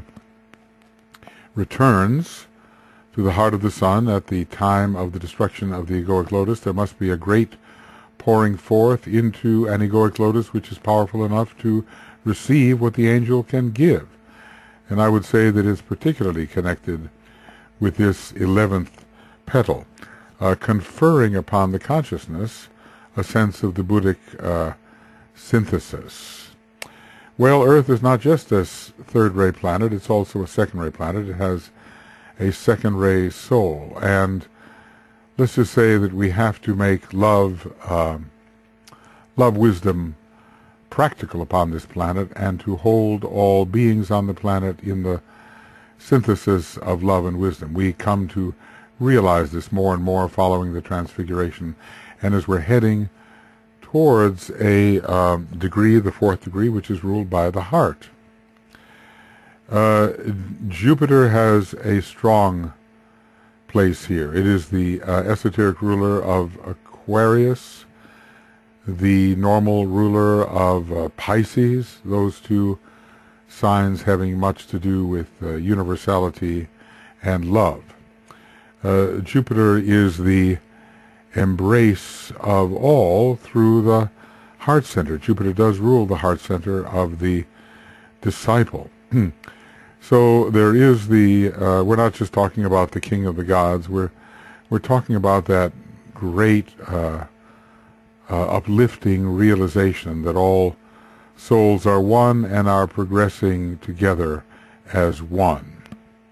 returns to the heart of the sun at the time of the destruction of the egoic lotus, there must be a great pouring forth into an egoic lotus which is powerful enough to receive what the angel can give. And I would say that it's particularly connected with this eleventh petal, uh, conferring upon the consciousness a sense of the Buddhic uh, synthesis. Well, Earth is not just a third-ray planet, it's also a second-ray planet. It has a second-ray soul, and let's just say that we have to make love, uh, love wisdom practical upon this planet, and to hold all beings on the planet in the synthesis of love and wisdom. We come to realize this more and more following the Transfiguration, and as we're heading towards a uh, degree, the fourth degree, which is ruled by the heart. Uh, Jupiter has a strong place here. It is the uh, esoteric ruler of Aquarius, the normal ruler of uh, Pisces, those two signs having much to do with uh, universality and love. Uh, Jupiter is the embrace of all through the heart center. Jupiter does rule the heart center of the disciple. So there is the, uh, we're not just talking about the king of the gods, we're, we're talking about that great uh, uh, uplifting realization that all souls are one and are progressing together as one.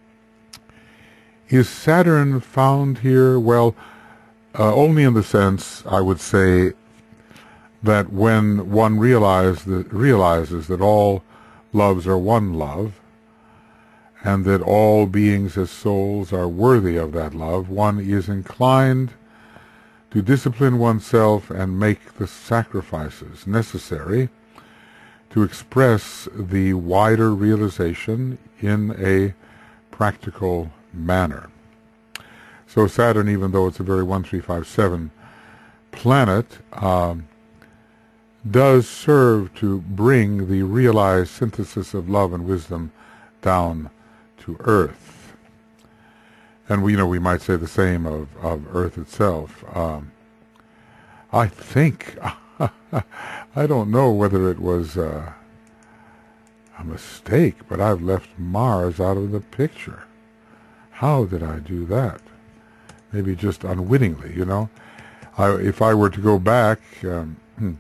Is Saturn found here? Well, uh, only in the sense, I would say, that when one realize that, realizes that all loves are one love, and that all beings as souls are worthy of that love, one is inclined to discipline oneself and make the sacrifices necessary to express the wider realization in a practical manner. So Saturn, even though it's a very one three five seven planet, um, does serve to bring the realized synthesis of love and wisdom down to Earth. And we you know we might say the same of, of Earth itself. Um, I think, I don't know whether it was uh, a mistake, but I've left Mars out of the picture. How did I do that? Maybe just unwittingly, you know. I, if I were to go back um,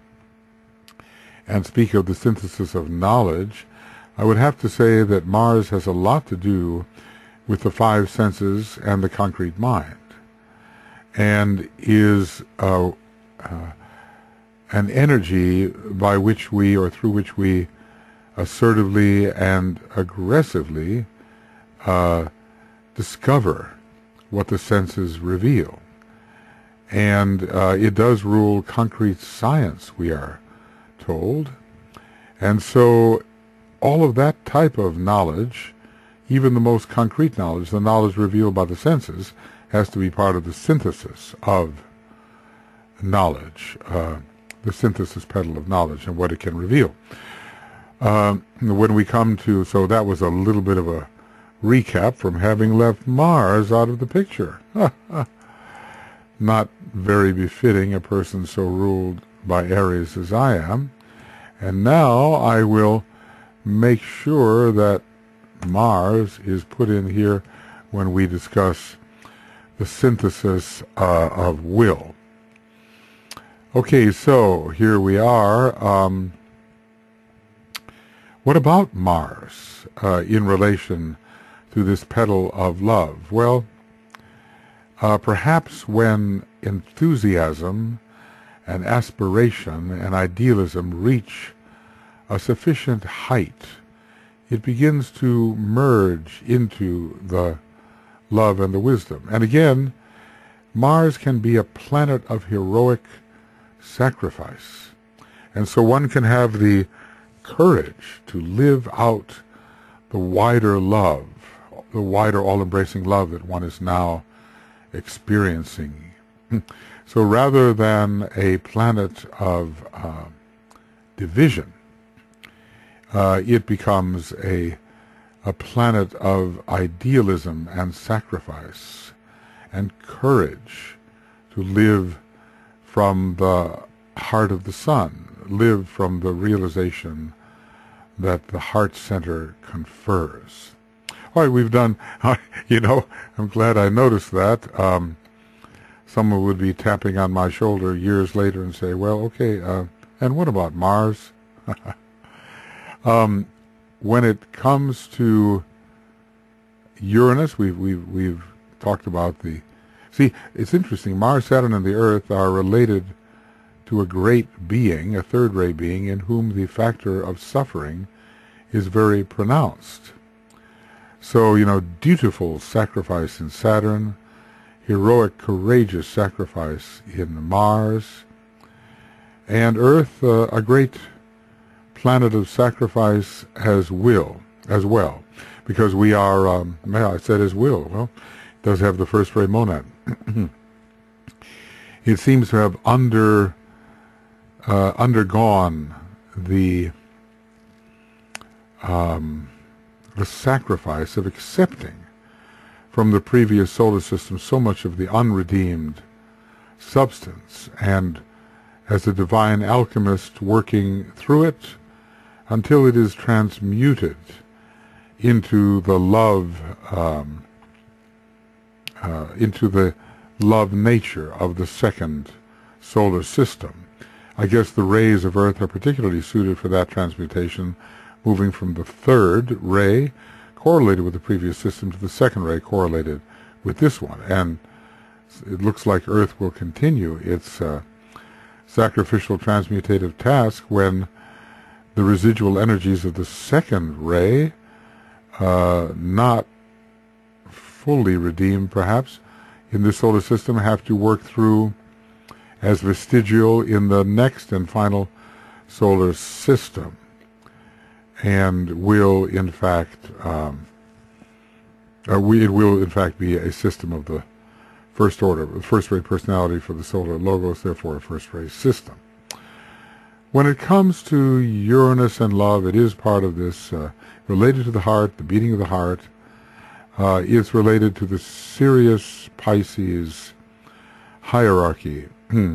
and speak of the synthesis of knowledge, I would have to say that Mars has a lot to do with the five senses and the concrete mind, and is uh, uh, an energy by which we, or through which we, assertively and aggressively uh, discover what the senses reveal. And uh, it does rule concrete science, we are told. And so all of that type of knowledge, even the most concrete knowledge, the knowledge revealed by the senses, has to be part of the synthesis of knowledge, uh, the synthesis petal of knowledge and what it can reveal. Um, when we come to, so that was a little bit of a recap from having left Mars out of the picture. Not very befitting a person so ruled by Aries as I am. And now I will make sure that Mars is put in here when we discuss the synthesis uh, of will. Okay, so here we are. Um, what about Mars uh, in relation to this petal of love? Well, uh, perhaps when enthusiasm and aspiration and idealism reach a sufficient height, it begins to merge into the love and the wisdom. And again, Mars can be a planet of heroic sacrifice. And so one can have the courage to live out the wider love, the wider all-embracing love that one is now experiencing. So rather than a planet of uh, division, uh, it becomes a a planet of idealism and sacrifice and courage to live from the heart of the sun, live from the realization that the heart center confers. All right, we've done, you know, I'm glad I noticed that. Um, someone would be tapping on my shoulder years later and say, well, okay, uh, and what about Mars? um, when it comes to Uranus, we've, we've, we've talked about the... See, it's interesting. Mars, Saturn, and the Earth are related to a great being, a third-ray being, in whom the factor of suffering is very pronounced. So, you know, dutiful sacrifice in Saturn, heroic, courageous sacrifice in Mars, and Earth, uh, a great planet of sacrifice as will, as well, because we are, um, I said as will, well, it does have the first ray monad. It seems to have under, uh, undergone the, um, the sacrifice of accepting from the previous solar system so much of the unredeemed substance, and as a divine alchemist working through it until it is transmuted into the love, um, uh, into the love nature of the second solar system. I guess the rays of Earth are particularly suited for that transmutation, moving from the third ray correlated with the previous system to the second ray correlated with this one. And it looks like Earth will continue its uh, sacrificial transmutative task when the residual energies of the second ray, uh, not fully redeemed perhaps in this solar system, have to work through as vestigial in the next and final solar system, and will in fact um, uh, we, it will in fact be a system of the first order, the first ray personality for the solar logos, therefore a first ray system. When it comes to Uranus and love, it is part of this, uh, related to the heart, the beating of the heart. Uh, it's related to the Sirius Pisces hierarchy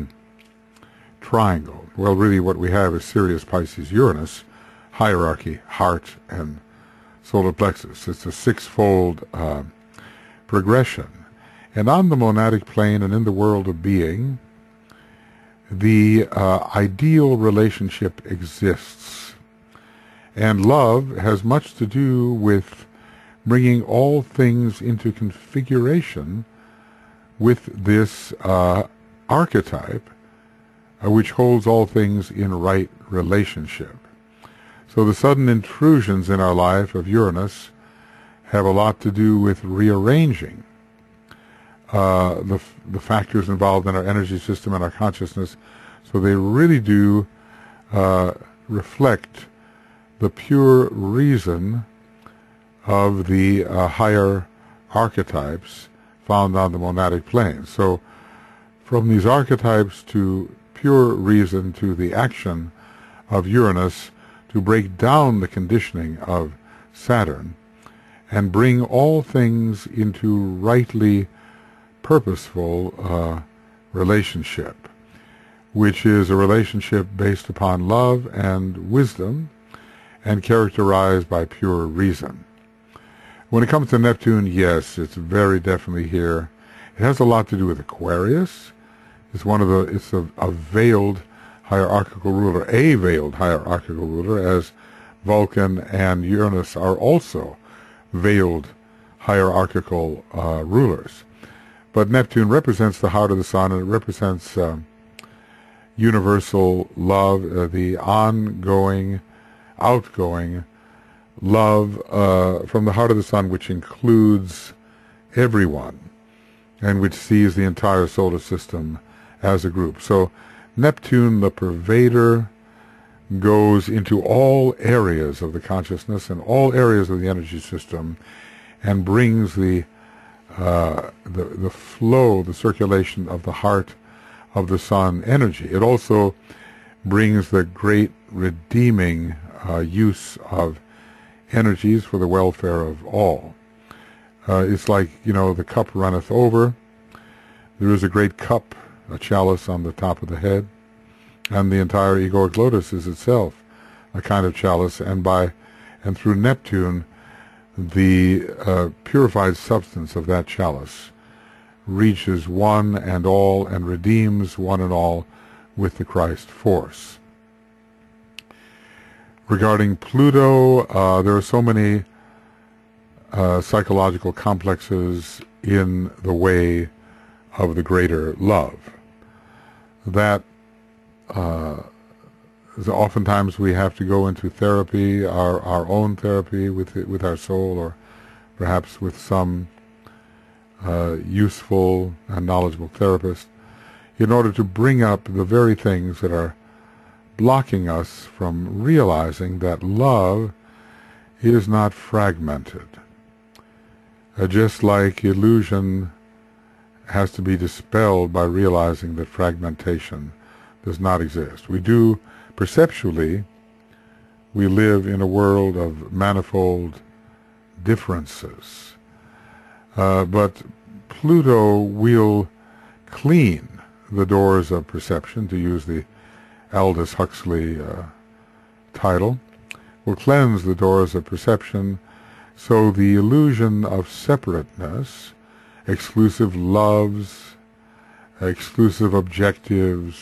triangle. Well, really what we have is Sirius Pisces Uranus hierarchy, heart and solar plexus. It's a six-fold uh, progression. And on the monadic plane and in the world of being, the uh, ideal relationship exists. And love has much to do with bringing all things into configuration with this uh, archetype, uh, which holds all things in right relationship. So the sudden intrusions in our life of Uranus have a lot to do with rearranging uh, the, the factors involved in our energy system and our consciousness, so they really do uh, reflect the pure reason of the uh, higher archetypes found on the monadic plane. So from these archetypes to pure reason to the action of Uranus to break down the conditioning of Saturn, and bring all things into rightly purposeful uh, relationship, which is a relationship based upon love and wisdom and characterized by pure reason. When it comes to Neptune, yes, it's very definitely here. It has a lot to do with Aquarius. It's one of the, it's a, a veiled hierarchical ruler, a veiled hierarchical ruler, as Vulcan and Uranus are also veiled hierarchical uh, rulers. But Neptune represents the heart of the sun, and it represents uh, universal love, uh, the ongoing, outgoing love uh, from the heart of the sun, which includes everyone and which sees the entire solar system as a group. So Neptune, the pervader, goes into all areas of the consciousness and all areas of the energy system and brings the uh, the, the flow, the circulation of the heart of the sun energy. It also brings the great redeeming uh, use of energies for the welfare of all. Uh, it's like, you know, the cup runneth over. There is a great cup, a chalice on the top of the head, and the entire egoic lotus is itself a kind of chalice, and by and through Neptune, the uh, purified substance of that chalice reaches one and all and redeems one and all with the Christ force. Regarding Pluto, uh, there are so many uh, psychological complexes in the way of the greater love that uh, oftentimes we have to go into therapy, our, our own therapy with with our soul, or perhaps with some uh, useful and knowledgeable therapist, in order to bring up the very things that are blocking us from realizing that love is not fragmented. Uh, just like illusion has to be dispelled by realizing that fragmentation does not exist. We do, perceptually, we live in a world of manifold differences. Uh, but Pluto will clean the doors of perception, to use the Aldous Huxley uh, title, will cleanse the doors of perception, so the illusion of separateness, exclusive loves, exclusive objectives,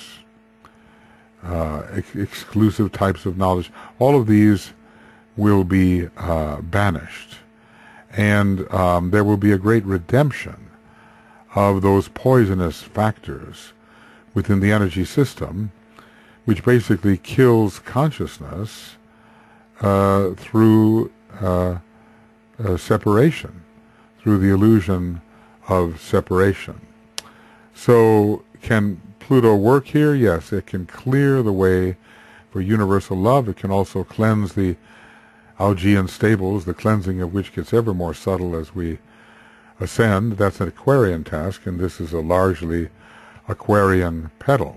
uh, ex exclusive types of knowledge, all of these will be uh, banished. And um, there will be a great redemption of those poisonous factors within the energy system, which basically kills consciousness uh, through uh, uh, separation, through the illusion of separation. So can Pluto work here? Yes, it can clear the way for universal love. It can also cleanse the Augean stables, the cleansing of which gets ever more subtle as we ascend. That's an Aquarian task, and this is a largely Aquarian petal.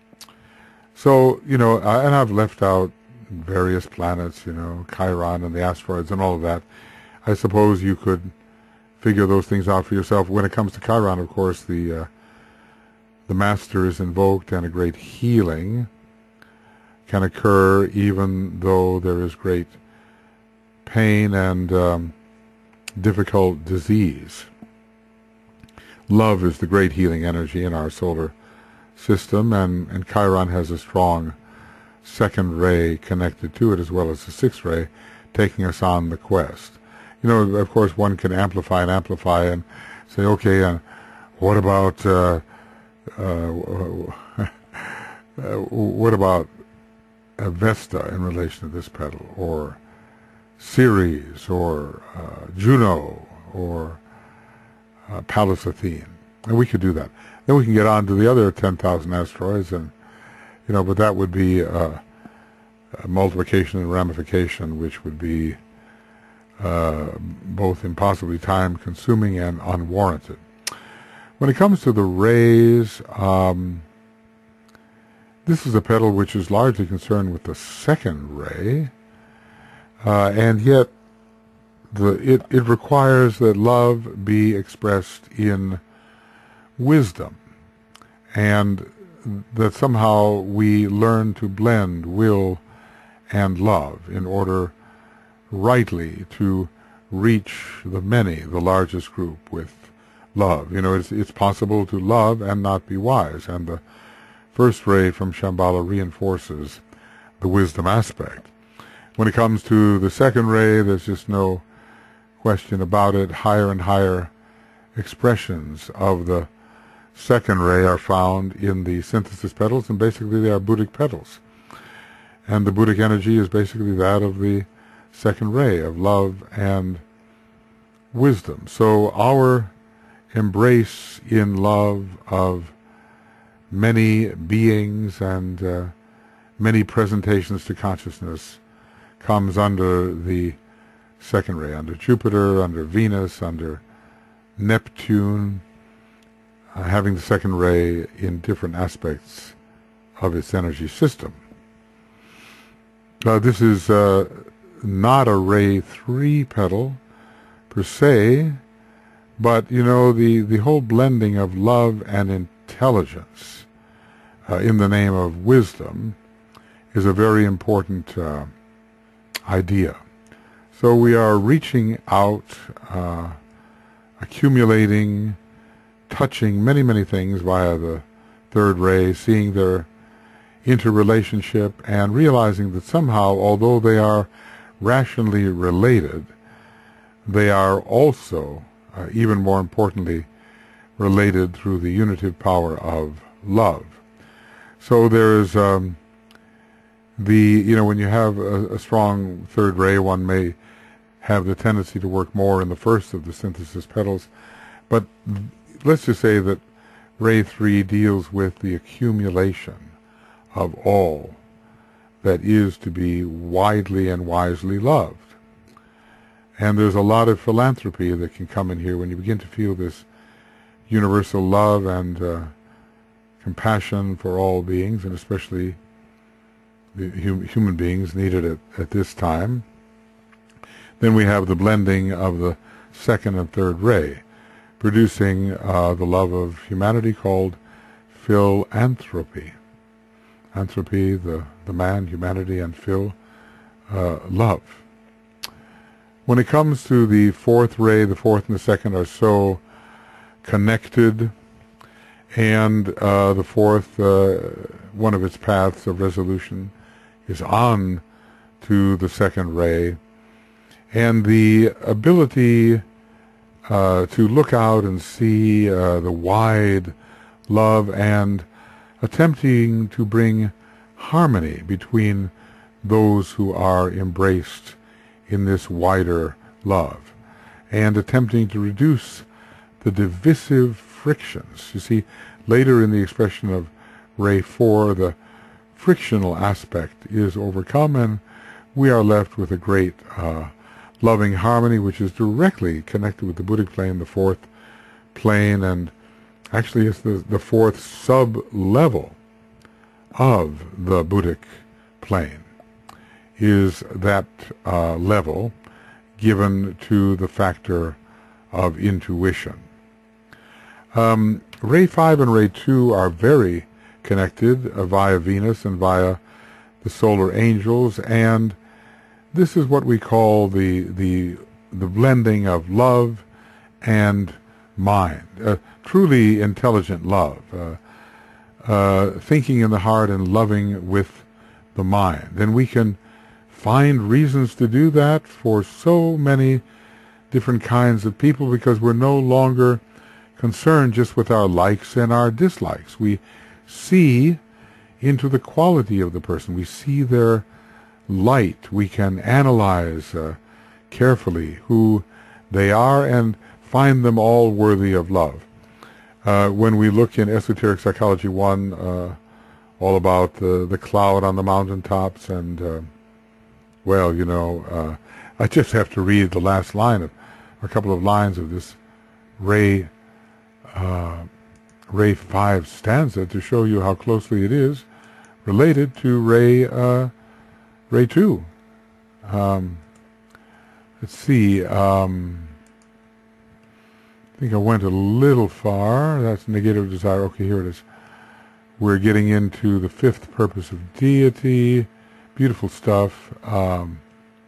So, you know, I, and I've left out various planets, you know, Chiron and the asteroids and all of that. I suppose you could figure those things out for yourself. When it comes to Chiron, of course, the uh, the Master is invoked, and a great healing can occur even though there is great pain and um, difficult disease. Love is the great healing energy in our solar system, and, and Chiron has a strong second ray connected to it, as well as a sixth ray, taking us on the quest. You know, of course, one can amplify and amplify and say, okay, and what about uh, uh, what about uh, Vesta in relation to this petal, or Ceres, or uh, Juno, or uh, Pallas Athene? And we could do that. Then we can get on to the other ten thousand asteroids, and you know, but that would be uh, a multiplication and ramification, which would be uh, both impossibly time-consuming and unwarranted. When it comes to the rays, um, this is a petal which is largely concerned with the second ray, uh, and yet the it, it requires that love be expressed in wisdom, and that somehow we learn to blend will and love in order rightly to reach the many, the largest group, with love. You know, it's, it's possible to love and not be wise, and the first ray from Shambhala reinforces the wisdom aspect. When it comes to the second ray, there's just no question about it. Higher and higher expressions of the second ray are found in the synthesis petals, and basically they are Buddhic petals. And the Buddhic energy is basically that of the second ray, of love and wisdom. So our embrace in love of many beings and uh, many presentations to consciousness comes under the second ray, under Jupiter, under Venus, under Neptune, uh, having the second ray in different aspects of its energy system. Uh, this is uh, not a ray three petal per se, but you know, the, the whole blending of love and intelligence uh, in the name of wisdom is a very important uh, idea. So we are reaching out, uh, accumulating, touching many, many things via the third ray, seeing their interrelationship and realizing that somehow, although they are rationally related, they are also, uh, even more importantly, related through the unitive power of love. So there is um, the, you know, when you have a, a strong third ray, one may have the tendency to work more in the first of the synthesis petals, but let's just say that ray three deals with the accumulation of all that is to be widely and wisely loved. And there's a lot of philanthropy that can come in here when you begin to feel this universal love and uh, compassion for all beings, and especially the hum human beings needed at, at this time. Then we have the blending of the second and third ray, producing uh, the love of humanity called philanthropy. Anthropy, the, the man, humanity, and phil, uh, love. When it comes to the fourth ray, the fourth and the second are so connected, and uh, the fourth, uh, one of its paths of resolution is on to the second ray, and the ability uh, to look out and see uh, the wide love and attempting to bring harmony between those who are embraced in this wider love, and attempting to reduce the divisive frictions. You see, later in the expression of ray four, the frictional aspect is overcome, and we are left with a great uh, loving harmony, which is directly connected with the Buddhic plane, the fourth plane, and actually it's the, the fourth sub-level of the Buddhic plane, is that uh, level given to the factor of intuition. Um, ray five and ray two are very connected uh, via Venus and via the solar angels, and this is what we call the the the blending of love and mind, uh, truly intelligent love, uh, uh, thinking in the heart and loving with the mind. And we can find reasons to do that for so many different kinds of people, because we're no longer concerned just with our likes and our dislikes. We see into the quality of the person. We see their light. We can analyze uh, carefully who they are and find them all worthy of love. Uh, when we look in Esoteric Psychology one, uh, all about the, the cloud on the mountaintops, and, uh, well, you know, uh, I just have to read the last line of, a couple of lines of this Ray, uh, Ray five stanza to show you how closely it is related to Ray, uh, Ray two. Um, let's see, um, I think I went a little far. That's negative desire. Okay, here it is. We're getting into the fifth purpose of deity. Beautiful stuff. Um,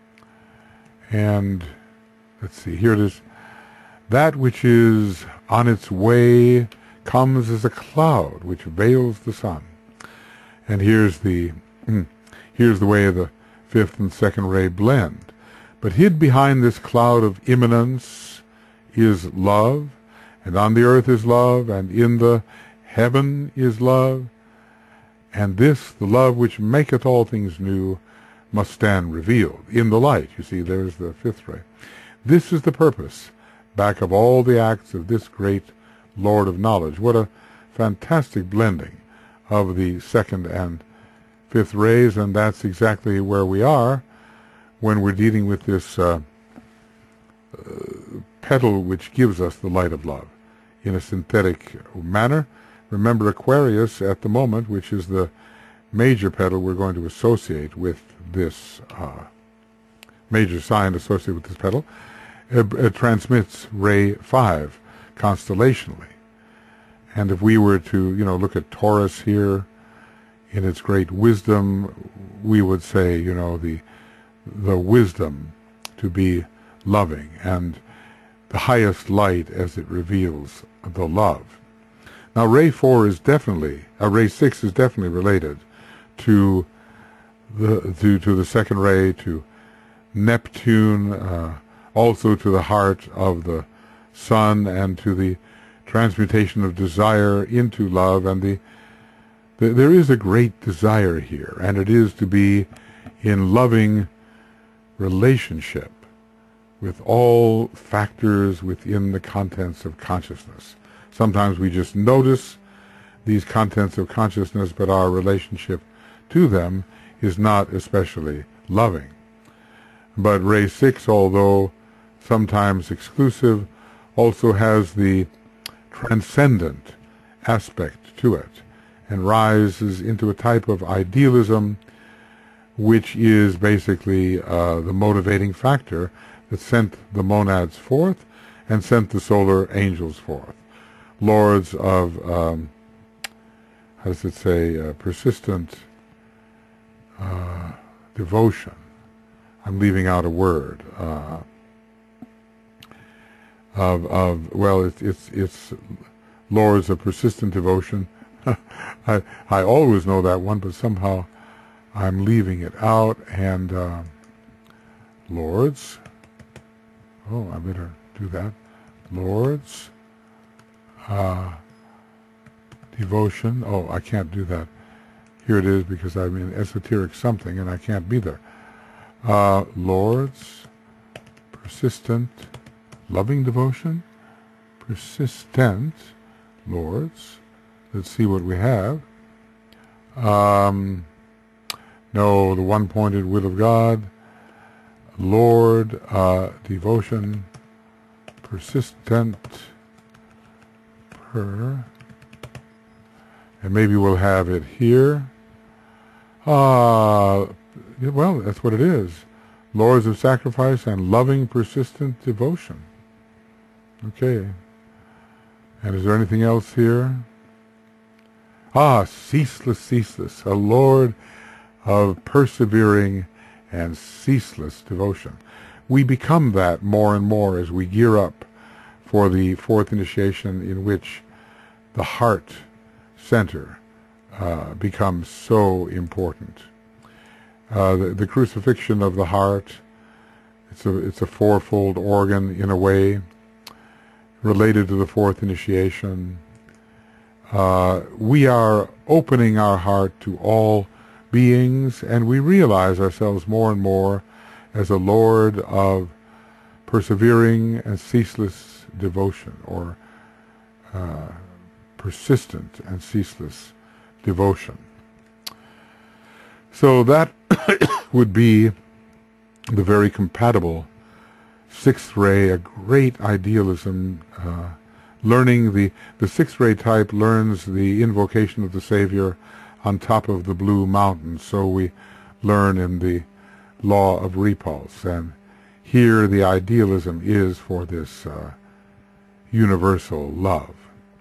and let's see, here it is. That which is on its way comes as a cloud which veils the sun. And here's the here's the way the fifth and second ray blend. But hid behind this cloud of immanence is love, and on the earth is love, and in the heaven is love, and this, the love which maketh all things new, must stand revealed in the light. You see, there's the fifth ray. This is the purpose back of all the acts of this great Lord of knowledge. What a fantastic blending of the second and fifth rays, and that's exactly where we are when we're dealing with this uh, uh, petal which gives us the light of love in a synthetic manner. Remember Aquarius at the moment, which is the major petal we're going to associate with this uh, major sign associated with this petal. It, it transmits ray five constellationally. And if we were to, you know, look at Taurus here in its great wisdom, we would say, you know, the the wisdom to be loving, and the highest light as it reveals the love. Now, ray four is definitely, uh, ray six is definitely related to the to to the second ray, to Neptune, uh, also to the heart of the sun, and to the transmutation of desire into love. And the, the there is a great desire here, and it is to be in loving relationship with all factors within the contents of consciousness. Sometimes we just notice these contents of consciousness, but our relationship to them is not especially loving. But ray six, although sometimes exclusive, also has the transcendent aspect to it, and rises into a type of idealism which is basically uh, the motivating factor that sent the monads forth and sent the solar angels forth. Lords of, um, how does it say, uh, persistent uh, devotion. I'm leaving out a word. Uh, of, of well, it's, it's, it's lords of persistent devotion. I, I always know that one, but somehow I'm leaving it out. And uh, lords, oh, I better do that. Lords, uh, devotion, oh, I can't do that. Here it is, because I'm in esoteric something and I can't be there. Uh, lords, persistent, loving devotion, persistent, lords. Let's see what we have. Um, no, the one-pointed will of God, Lord, uh, devotion, persistent, per, and maybe we'll have it here. Ah, uh, well, that's what it is. Lords of sacrifice and loving, persistent devotion. Okay. And is there anything else here? Ah, ceaseless, ceaseless, a Lord of persevering and ceaseless devotion. We become that more and more as we gear up for the fourth initiation, in which the heart center uh, becomes so important. Uh, the, the crucifixion of the heart, it's a, it's a fourfold organ in a way, related to the fourth initiation. Uh, we are opening our heart to all beings, and we realize ourselves more and more as a Lord of persevering and ceaseless devotion, or uh, persistent and ceaseless devotion. So that would be the very compatible sixth ray, a great idealism. Uh, learning the, the sixth ray type learns the invocation of the Savior on top of the blue mountain. So we learn in the law of repulse. And here the idealism is for this uh, universal love.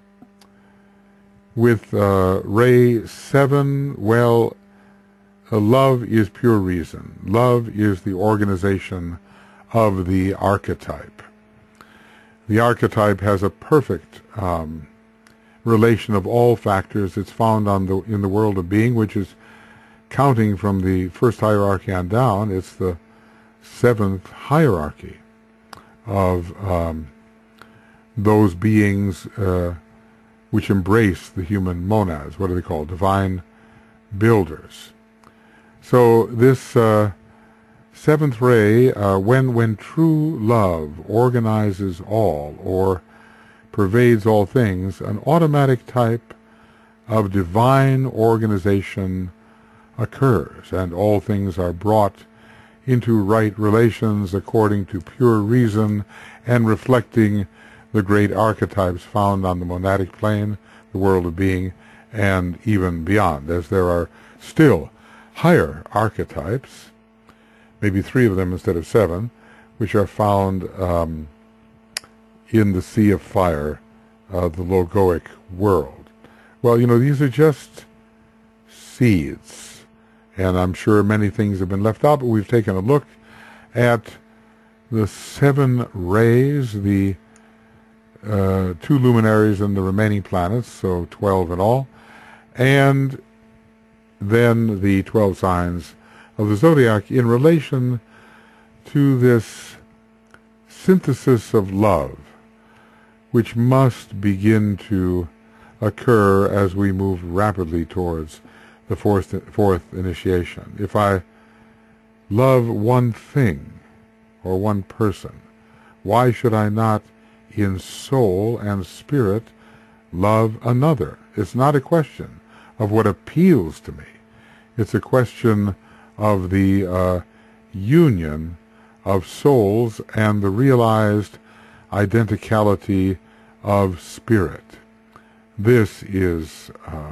With uh, ray seven, well, uh, love is pure reason. Love is the organization of the archetype. The archetype has a perfect um, relation of all factors. It's found on the in the world of being, which is, counting from the first hierarchy on down, it's the seventh hierarchy of um, those beings uh, which embrace the human monads. What are they called? Divine builders. So this uh, seventh ray, uh, when when true love organizes all or pervades all things, an automatic type of divine organization occurs, and all things are brought into right relations according to pure reason and reflecting the great archetypes found on the monadic plane, the world of being, and even beyond, as there are still higher archetypes, maybe three of them instead of seven, which are found um, in the sea of fire, uh, the logoic world. Well, you know, these are just seeds, and I'm sure many things have been left out, but we've taken a look at the seven rays, the uh, two luminaries and the remaining planets, so twelve in all, and then the twelve signs of the zodiac in relation to this synthesis of love, which must begin to occur as we move rapidly towards the fourth, fourth initiation. If I love one thing or one person, why should I not in soul and spirit love another? It's not a question of what appeals to me. It's a question of the uh, union of souls and the realized identicality of spirit. This is uh,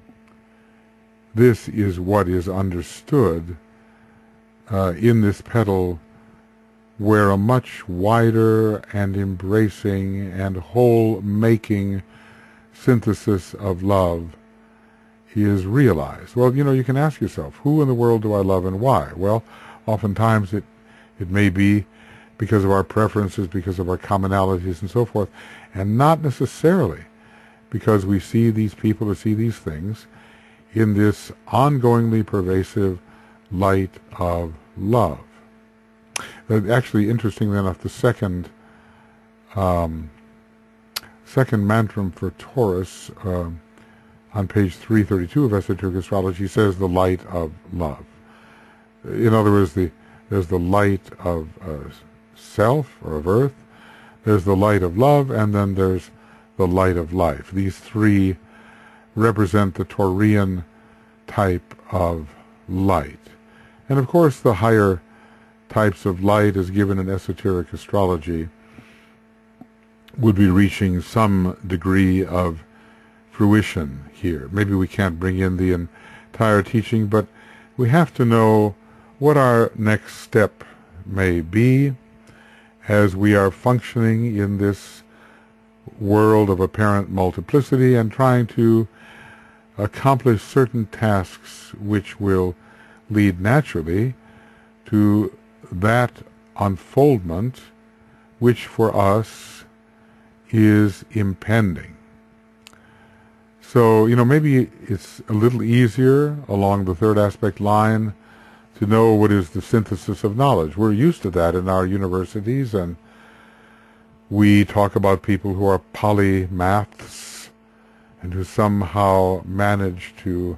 this is what is understood uh, in this petal, where a much wider and embracing and whole-making synthesis of love is realized. Well, you know, you can ask yourself, who in the world do I love and why? Well, oftentimes it, it may be because of our preferences, because of our commonalities and so forth, and not necessarily because we see these people or see these things in this ongoingly pervasive light of love. Uh, actually, interestingly enough, the second um, second mantram for Taurus, uh, on page three thirty-two of Esoteric Astrology, says the light of love. In other words, the there's the light of uh, self, or of earth, there's the light of love, and then there's the light of life. These three represent the Taurian type of light. And of course, the higher types of light, as given in Esoteric Astrology, would be reaching some degree of fruition here. Maybe we can't bring in the entire teaching, but we have to know what our next step may be as we are functioning in this world of apparent multiplicity and trying to accomplish certain tasks which will lead naturally to that unfoldment which for us is impending. So, you know, maybe it's a little easier along the third aspect line to know what is the synthesis of knowledge. We're used to that in our universities, and we talk about people who are polymaths and who somehow manage to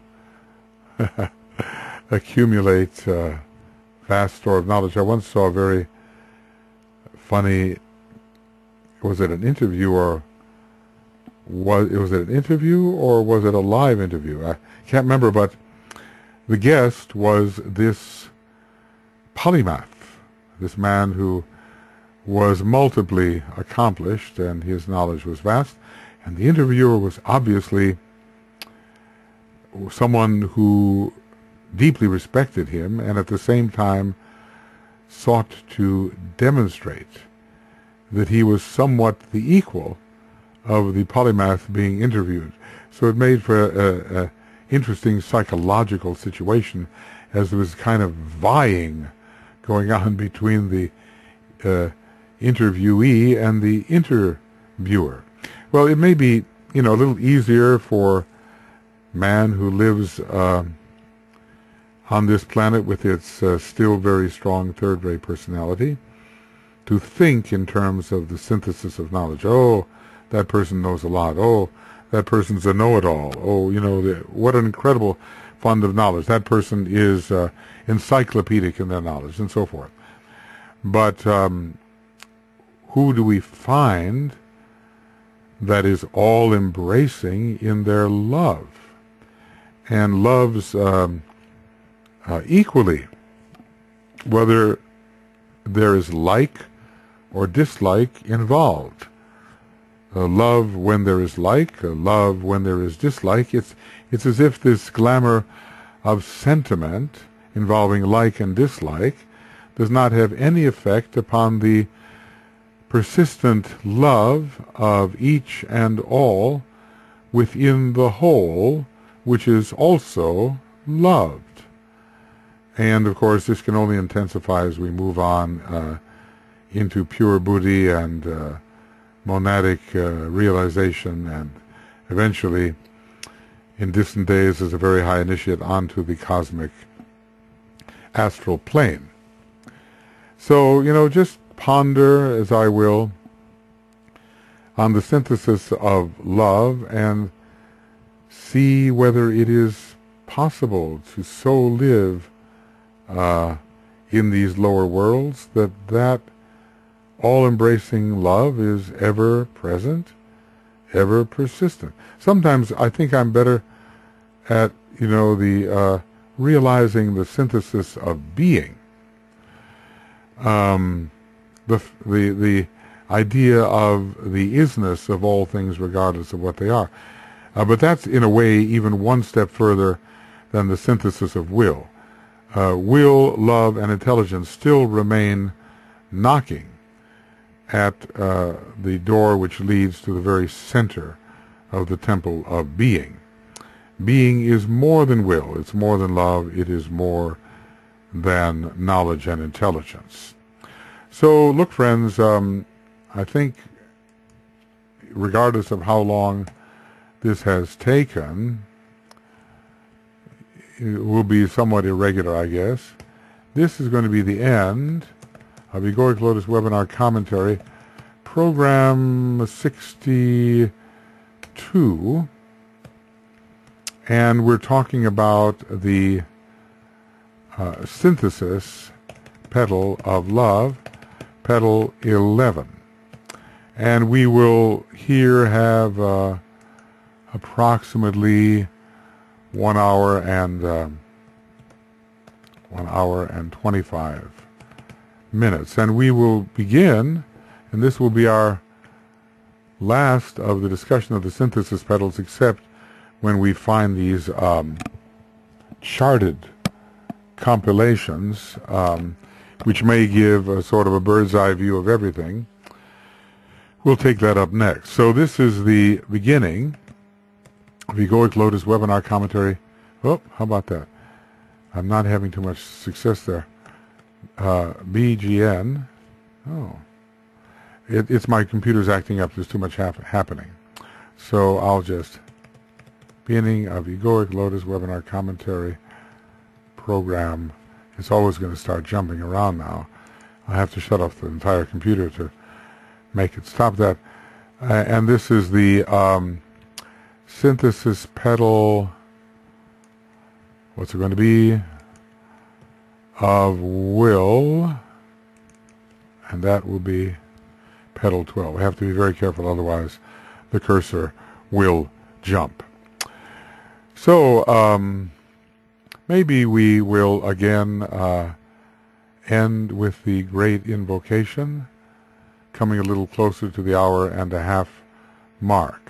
accumulate a vast store of knowledge. I once saw a very funny, was it an interview or was, was it an interview or was it a live interview? I can't remember, but the guest was this polymath, this man who was multiply accomplished and his knowledge was vast, and the interviewer was obviously someone who deeply respected him and at the same time sought to demonstrate that he was somewhat the equal of the polymath being interviewed. So it made for a, a interesting psychological situation, as there was kind of vying going on between the uh, interviewee and the interviewer. Well, it may be, you know, a little easier for man who lives uh, on this planet with its uh, still very strong third-rate personality to think in terms of the synthesis of knowledge. Oh, that person knows a lot. Oh, that person's a know-it-all. Oh, you know, the, what an incredible fund of knowledge. That person is uh, encyclopedic in their knowledge, and so forth. But um, who do we find that is all-embracing in their love, and loves um, uh, equally, whether there is like or dislike involved? Uh, love when there is like, uh, love when there is dislike. It's it's as if this glamour of sentiment involving like and dislike does not have any effect upon the persistent love of each and all within the whole, which is also loved. And of course this can only intensify as we move on uh, into pure buddhi and uh, monadic uh, realization, and eventually in distant days as a very high initiate onto the cosmic astral plane. So, you know, just ponder, as I will, on the synthesis of love and see whether it is possible to so live uh, in these lower worlds that that all-embracing love is ever present, ever persistent. Sometimes I think I'm better at, you know, the uh, realizing the synthesis of being. Um, the the the idea of the isness of all things regardless of what they are. Uh, but that's in a way even one step further than the synthesis of will. Uh, will, love, and intelligence still remain knocking at uh, the door which leads to the very center of the temple of being. Being is more than will, it's more than love, it is more than knowledge and intelligence. So look, friends, um, I think regardless of how long this has taken, it will be somewhat irregular, I guess. This is going to be the end of Egoic Lotus Webinar Commentary, Program sixty-two, and we're talking about the uh, synthesis petal of love, petal eleven. And we will here have uh, approximately one hour and uh, one hour and twenty-five minutes, and we will begin, and this will be our last of the discussion of the synthesis petals, except when we find these um, charted compilations, um, which may give a sort of a bird's eye view of everything. We'll take that up next. So this is the beginning of Egoic Lotus Webinar Commentary. Oh, how about that? I'm not having too much success there. Uh, B G N. Oh. It, it's my computer's acting up. There's too much hap happening. So I'll just... Beginning of Egoic Lotus Webinar Commentary Program. It's always going to start jumping around now. I have to shut off the entire computer to make it stop that. Uh, and this is the um, synthesis petal, what's it going to be, of will, and that will be petal twelve. We have to be very careful, otherwise the cursor will jump. So um, maybe we will again uh, end with the great invocation, coming a little closer to the hour and a half mark.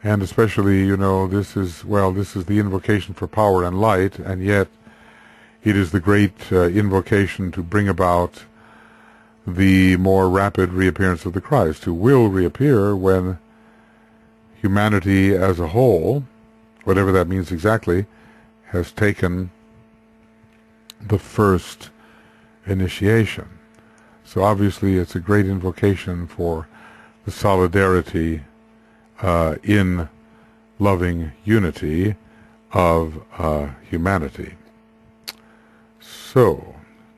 And especially, you know, this is, well, this is the invocation for power and light, and yet it is the great uh, invocation to bring about the more rapid reappearance of the Christ, who will reappear when humanity as a whole, whatever that means exactly, has taken the first initiation. So obviously it's a great invocation for the solidarity uh, in loving unity of uh, humanity. So,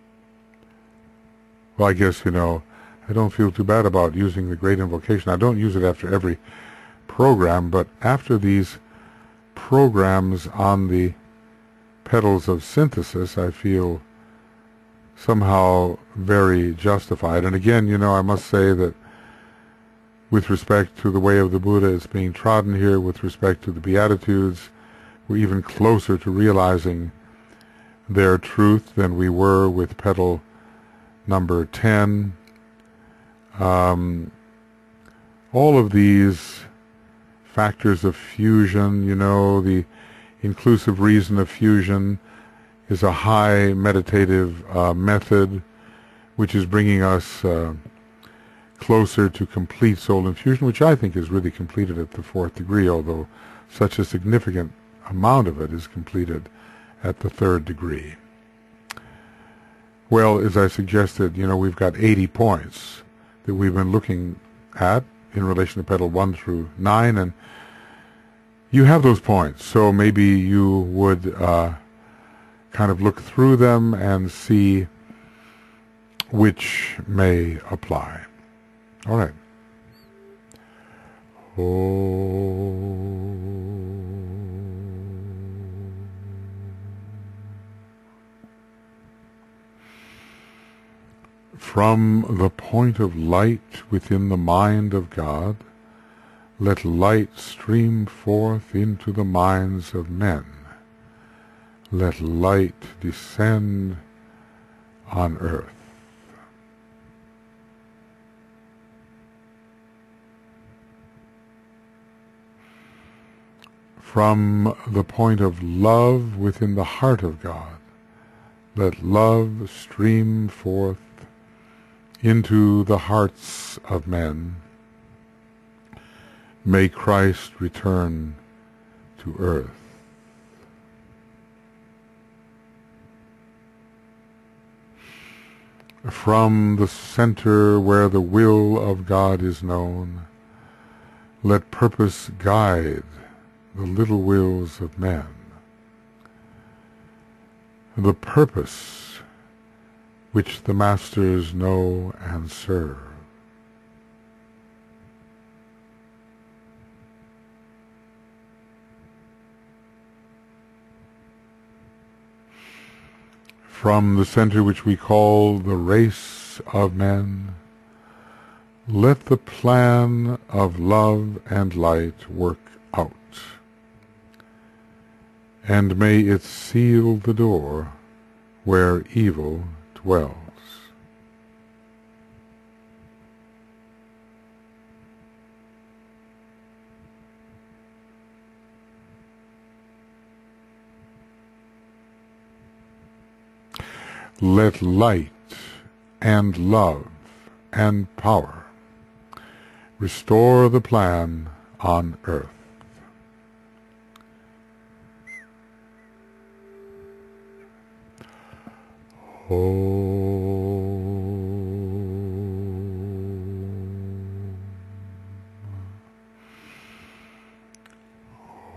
well, I guess, you know, I don't feel too bad about using the great invocation. I don't use it after every program, but after these programs on the petals of synthesis, I feel somehow very justified. And again, you know, I must say that with respect to the way of the Buddha, it's being trodden here. With respect to the Beatitudes, we're even closer to realizing their truth than we were with petal number ten. Um, all of these factors of fusion, you know, the inclusive reason of fusion is a high meditative uh, method which is bringing us uh, closer to complete soul infusion, which I think is really completed at the fourth degree, although such a significant amount of it is completed at the third degree. Well, as I suggested, you know, we've got eighty points that we've been looking at in relation to petal one through nine, and you have those points, so maybe you would uh, kind of look through them and see which may apply. All right. Oh. From the point of light within the mind of God, let light stream forth into the minds of men. Let light descend on earth. From the point of love within the heart of God, let love stream forth into the hearts of men. May Christ return to earth. From the center where the will of God is known, let purpose guide the little wills of men. The purpose which the masters know and serve. From the center which we call the race of men, let the plan of love and light work out, and may it seal the door where evil dwells. Let light and love and power restore the plan on earth. Om.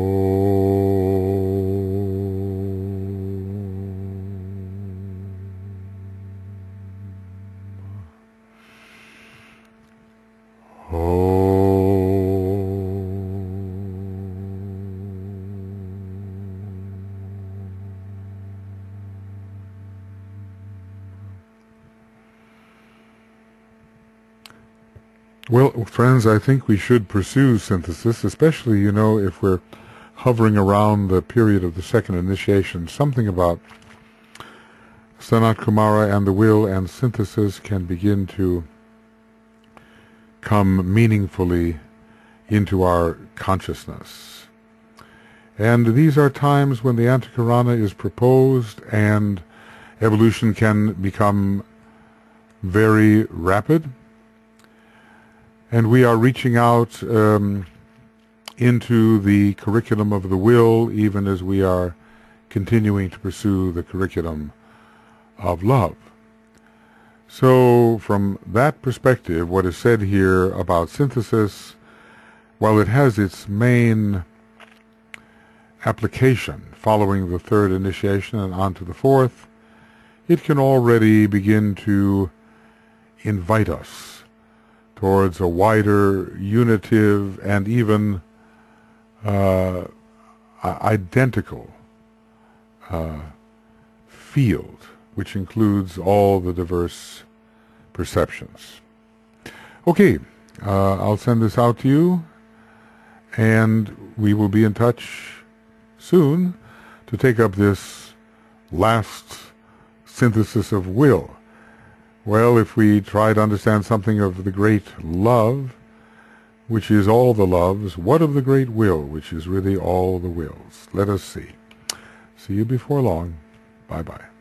Well, friends, I think we should pursue synthesis, especially, you know, if we're hovering around the period of the second initiation. Something about Sanat Kumara and the will and synthesis can begin to come meaningfully into our consciousness. And these are times when the Antakarana is proposed and evolution can become very rapid. And we are reaching out um, into the curriculum of the will, even as we are continuing to pursue the curriculum of love. So from that perspective, what is said here about synthesis, while it has its main application following the third initiation and on to the fourth, it can already begin to invite us towards a wider, unitive, and even uh, identical uh, field, which includes all the diverse perceptions. Okay, uh, I'll send this out to you, and we will be in touch soon to take up this last synthesis of will. Well, if we try to understand something of the great love, which is all the loves, what of the great will, which is really all the wills? Let us see. See you before long. Bye-bye.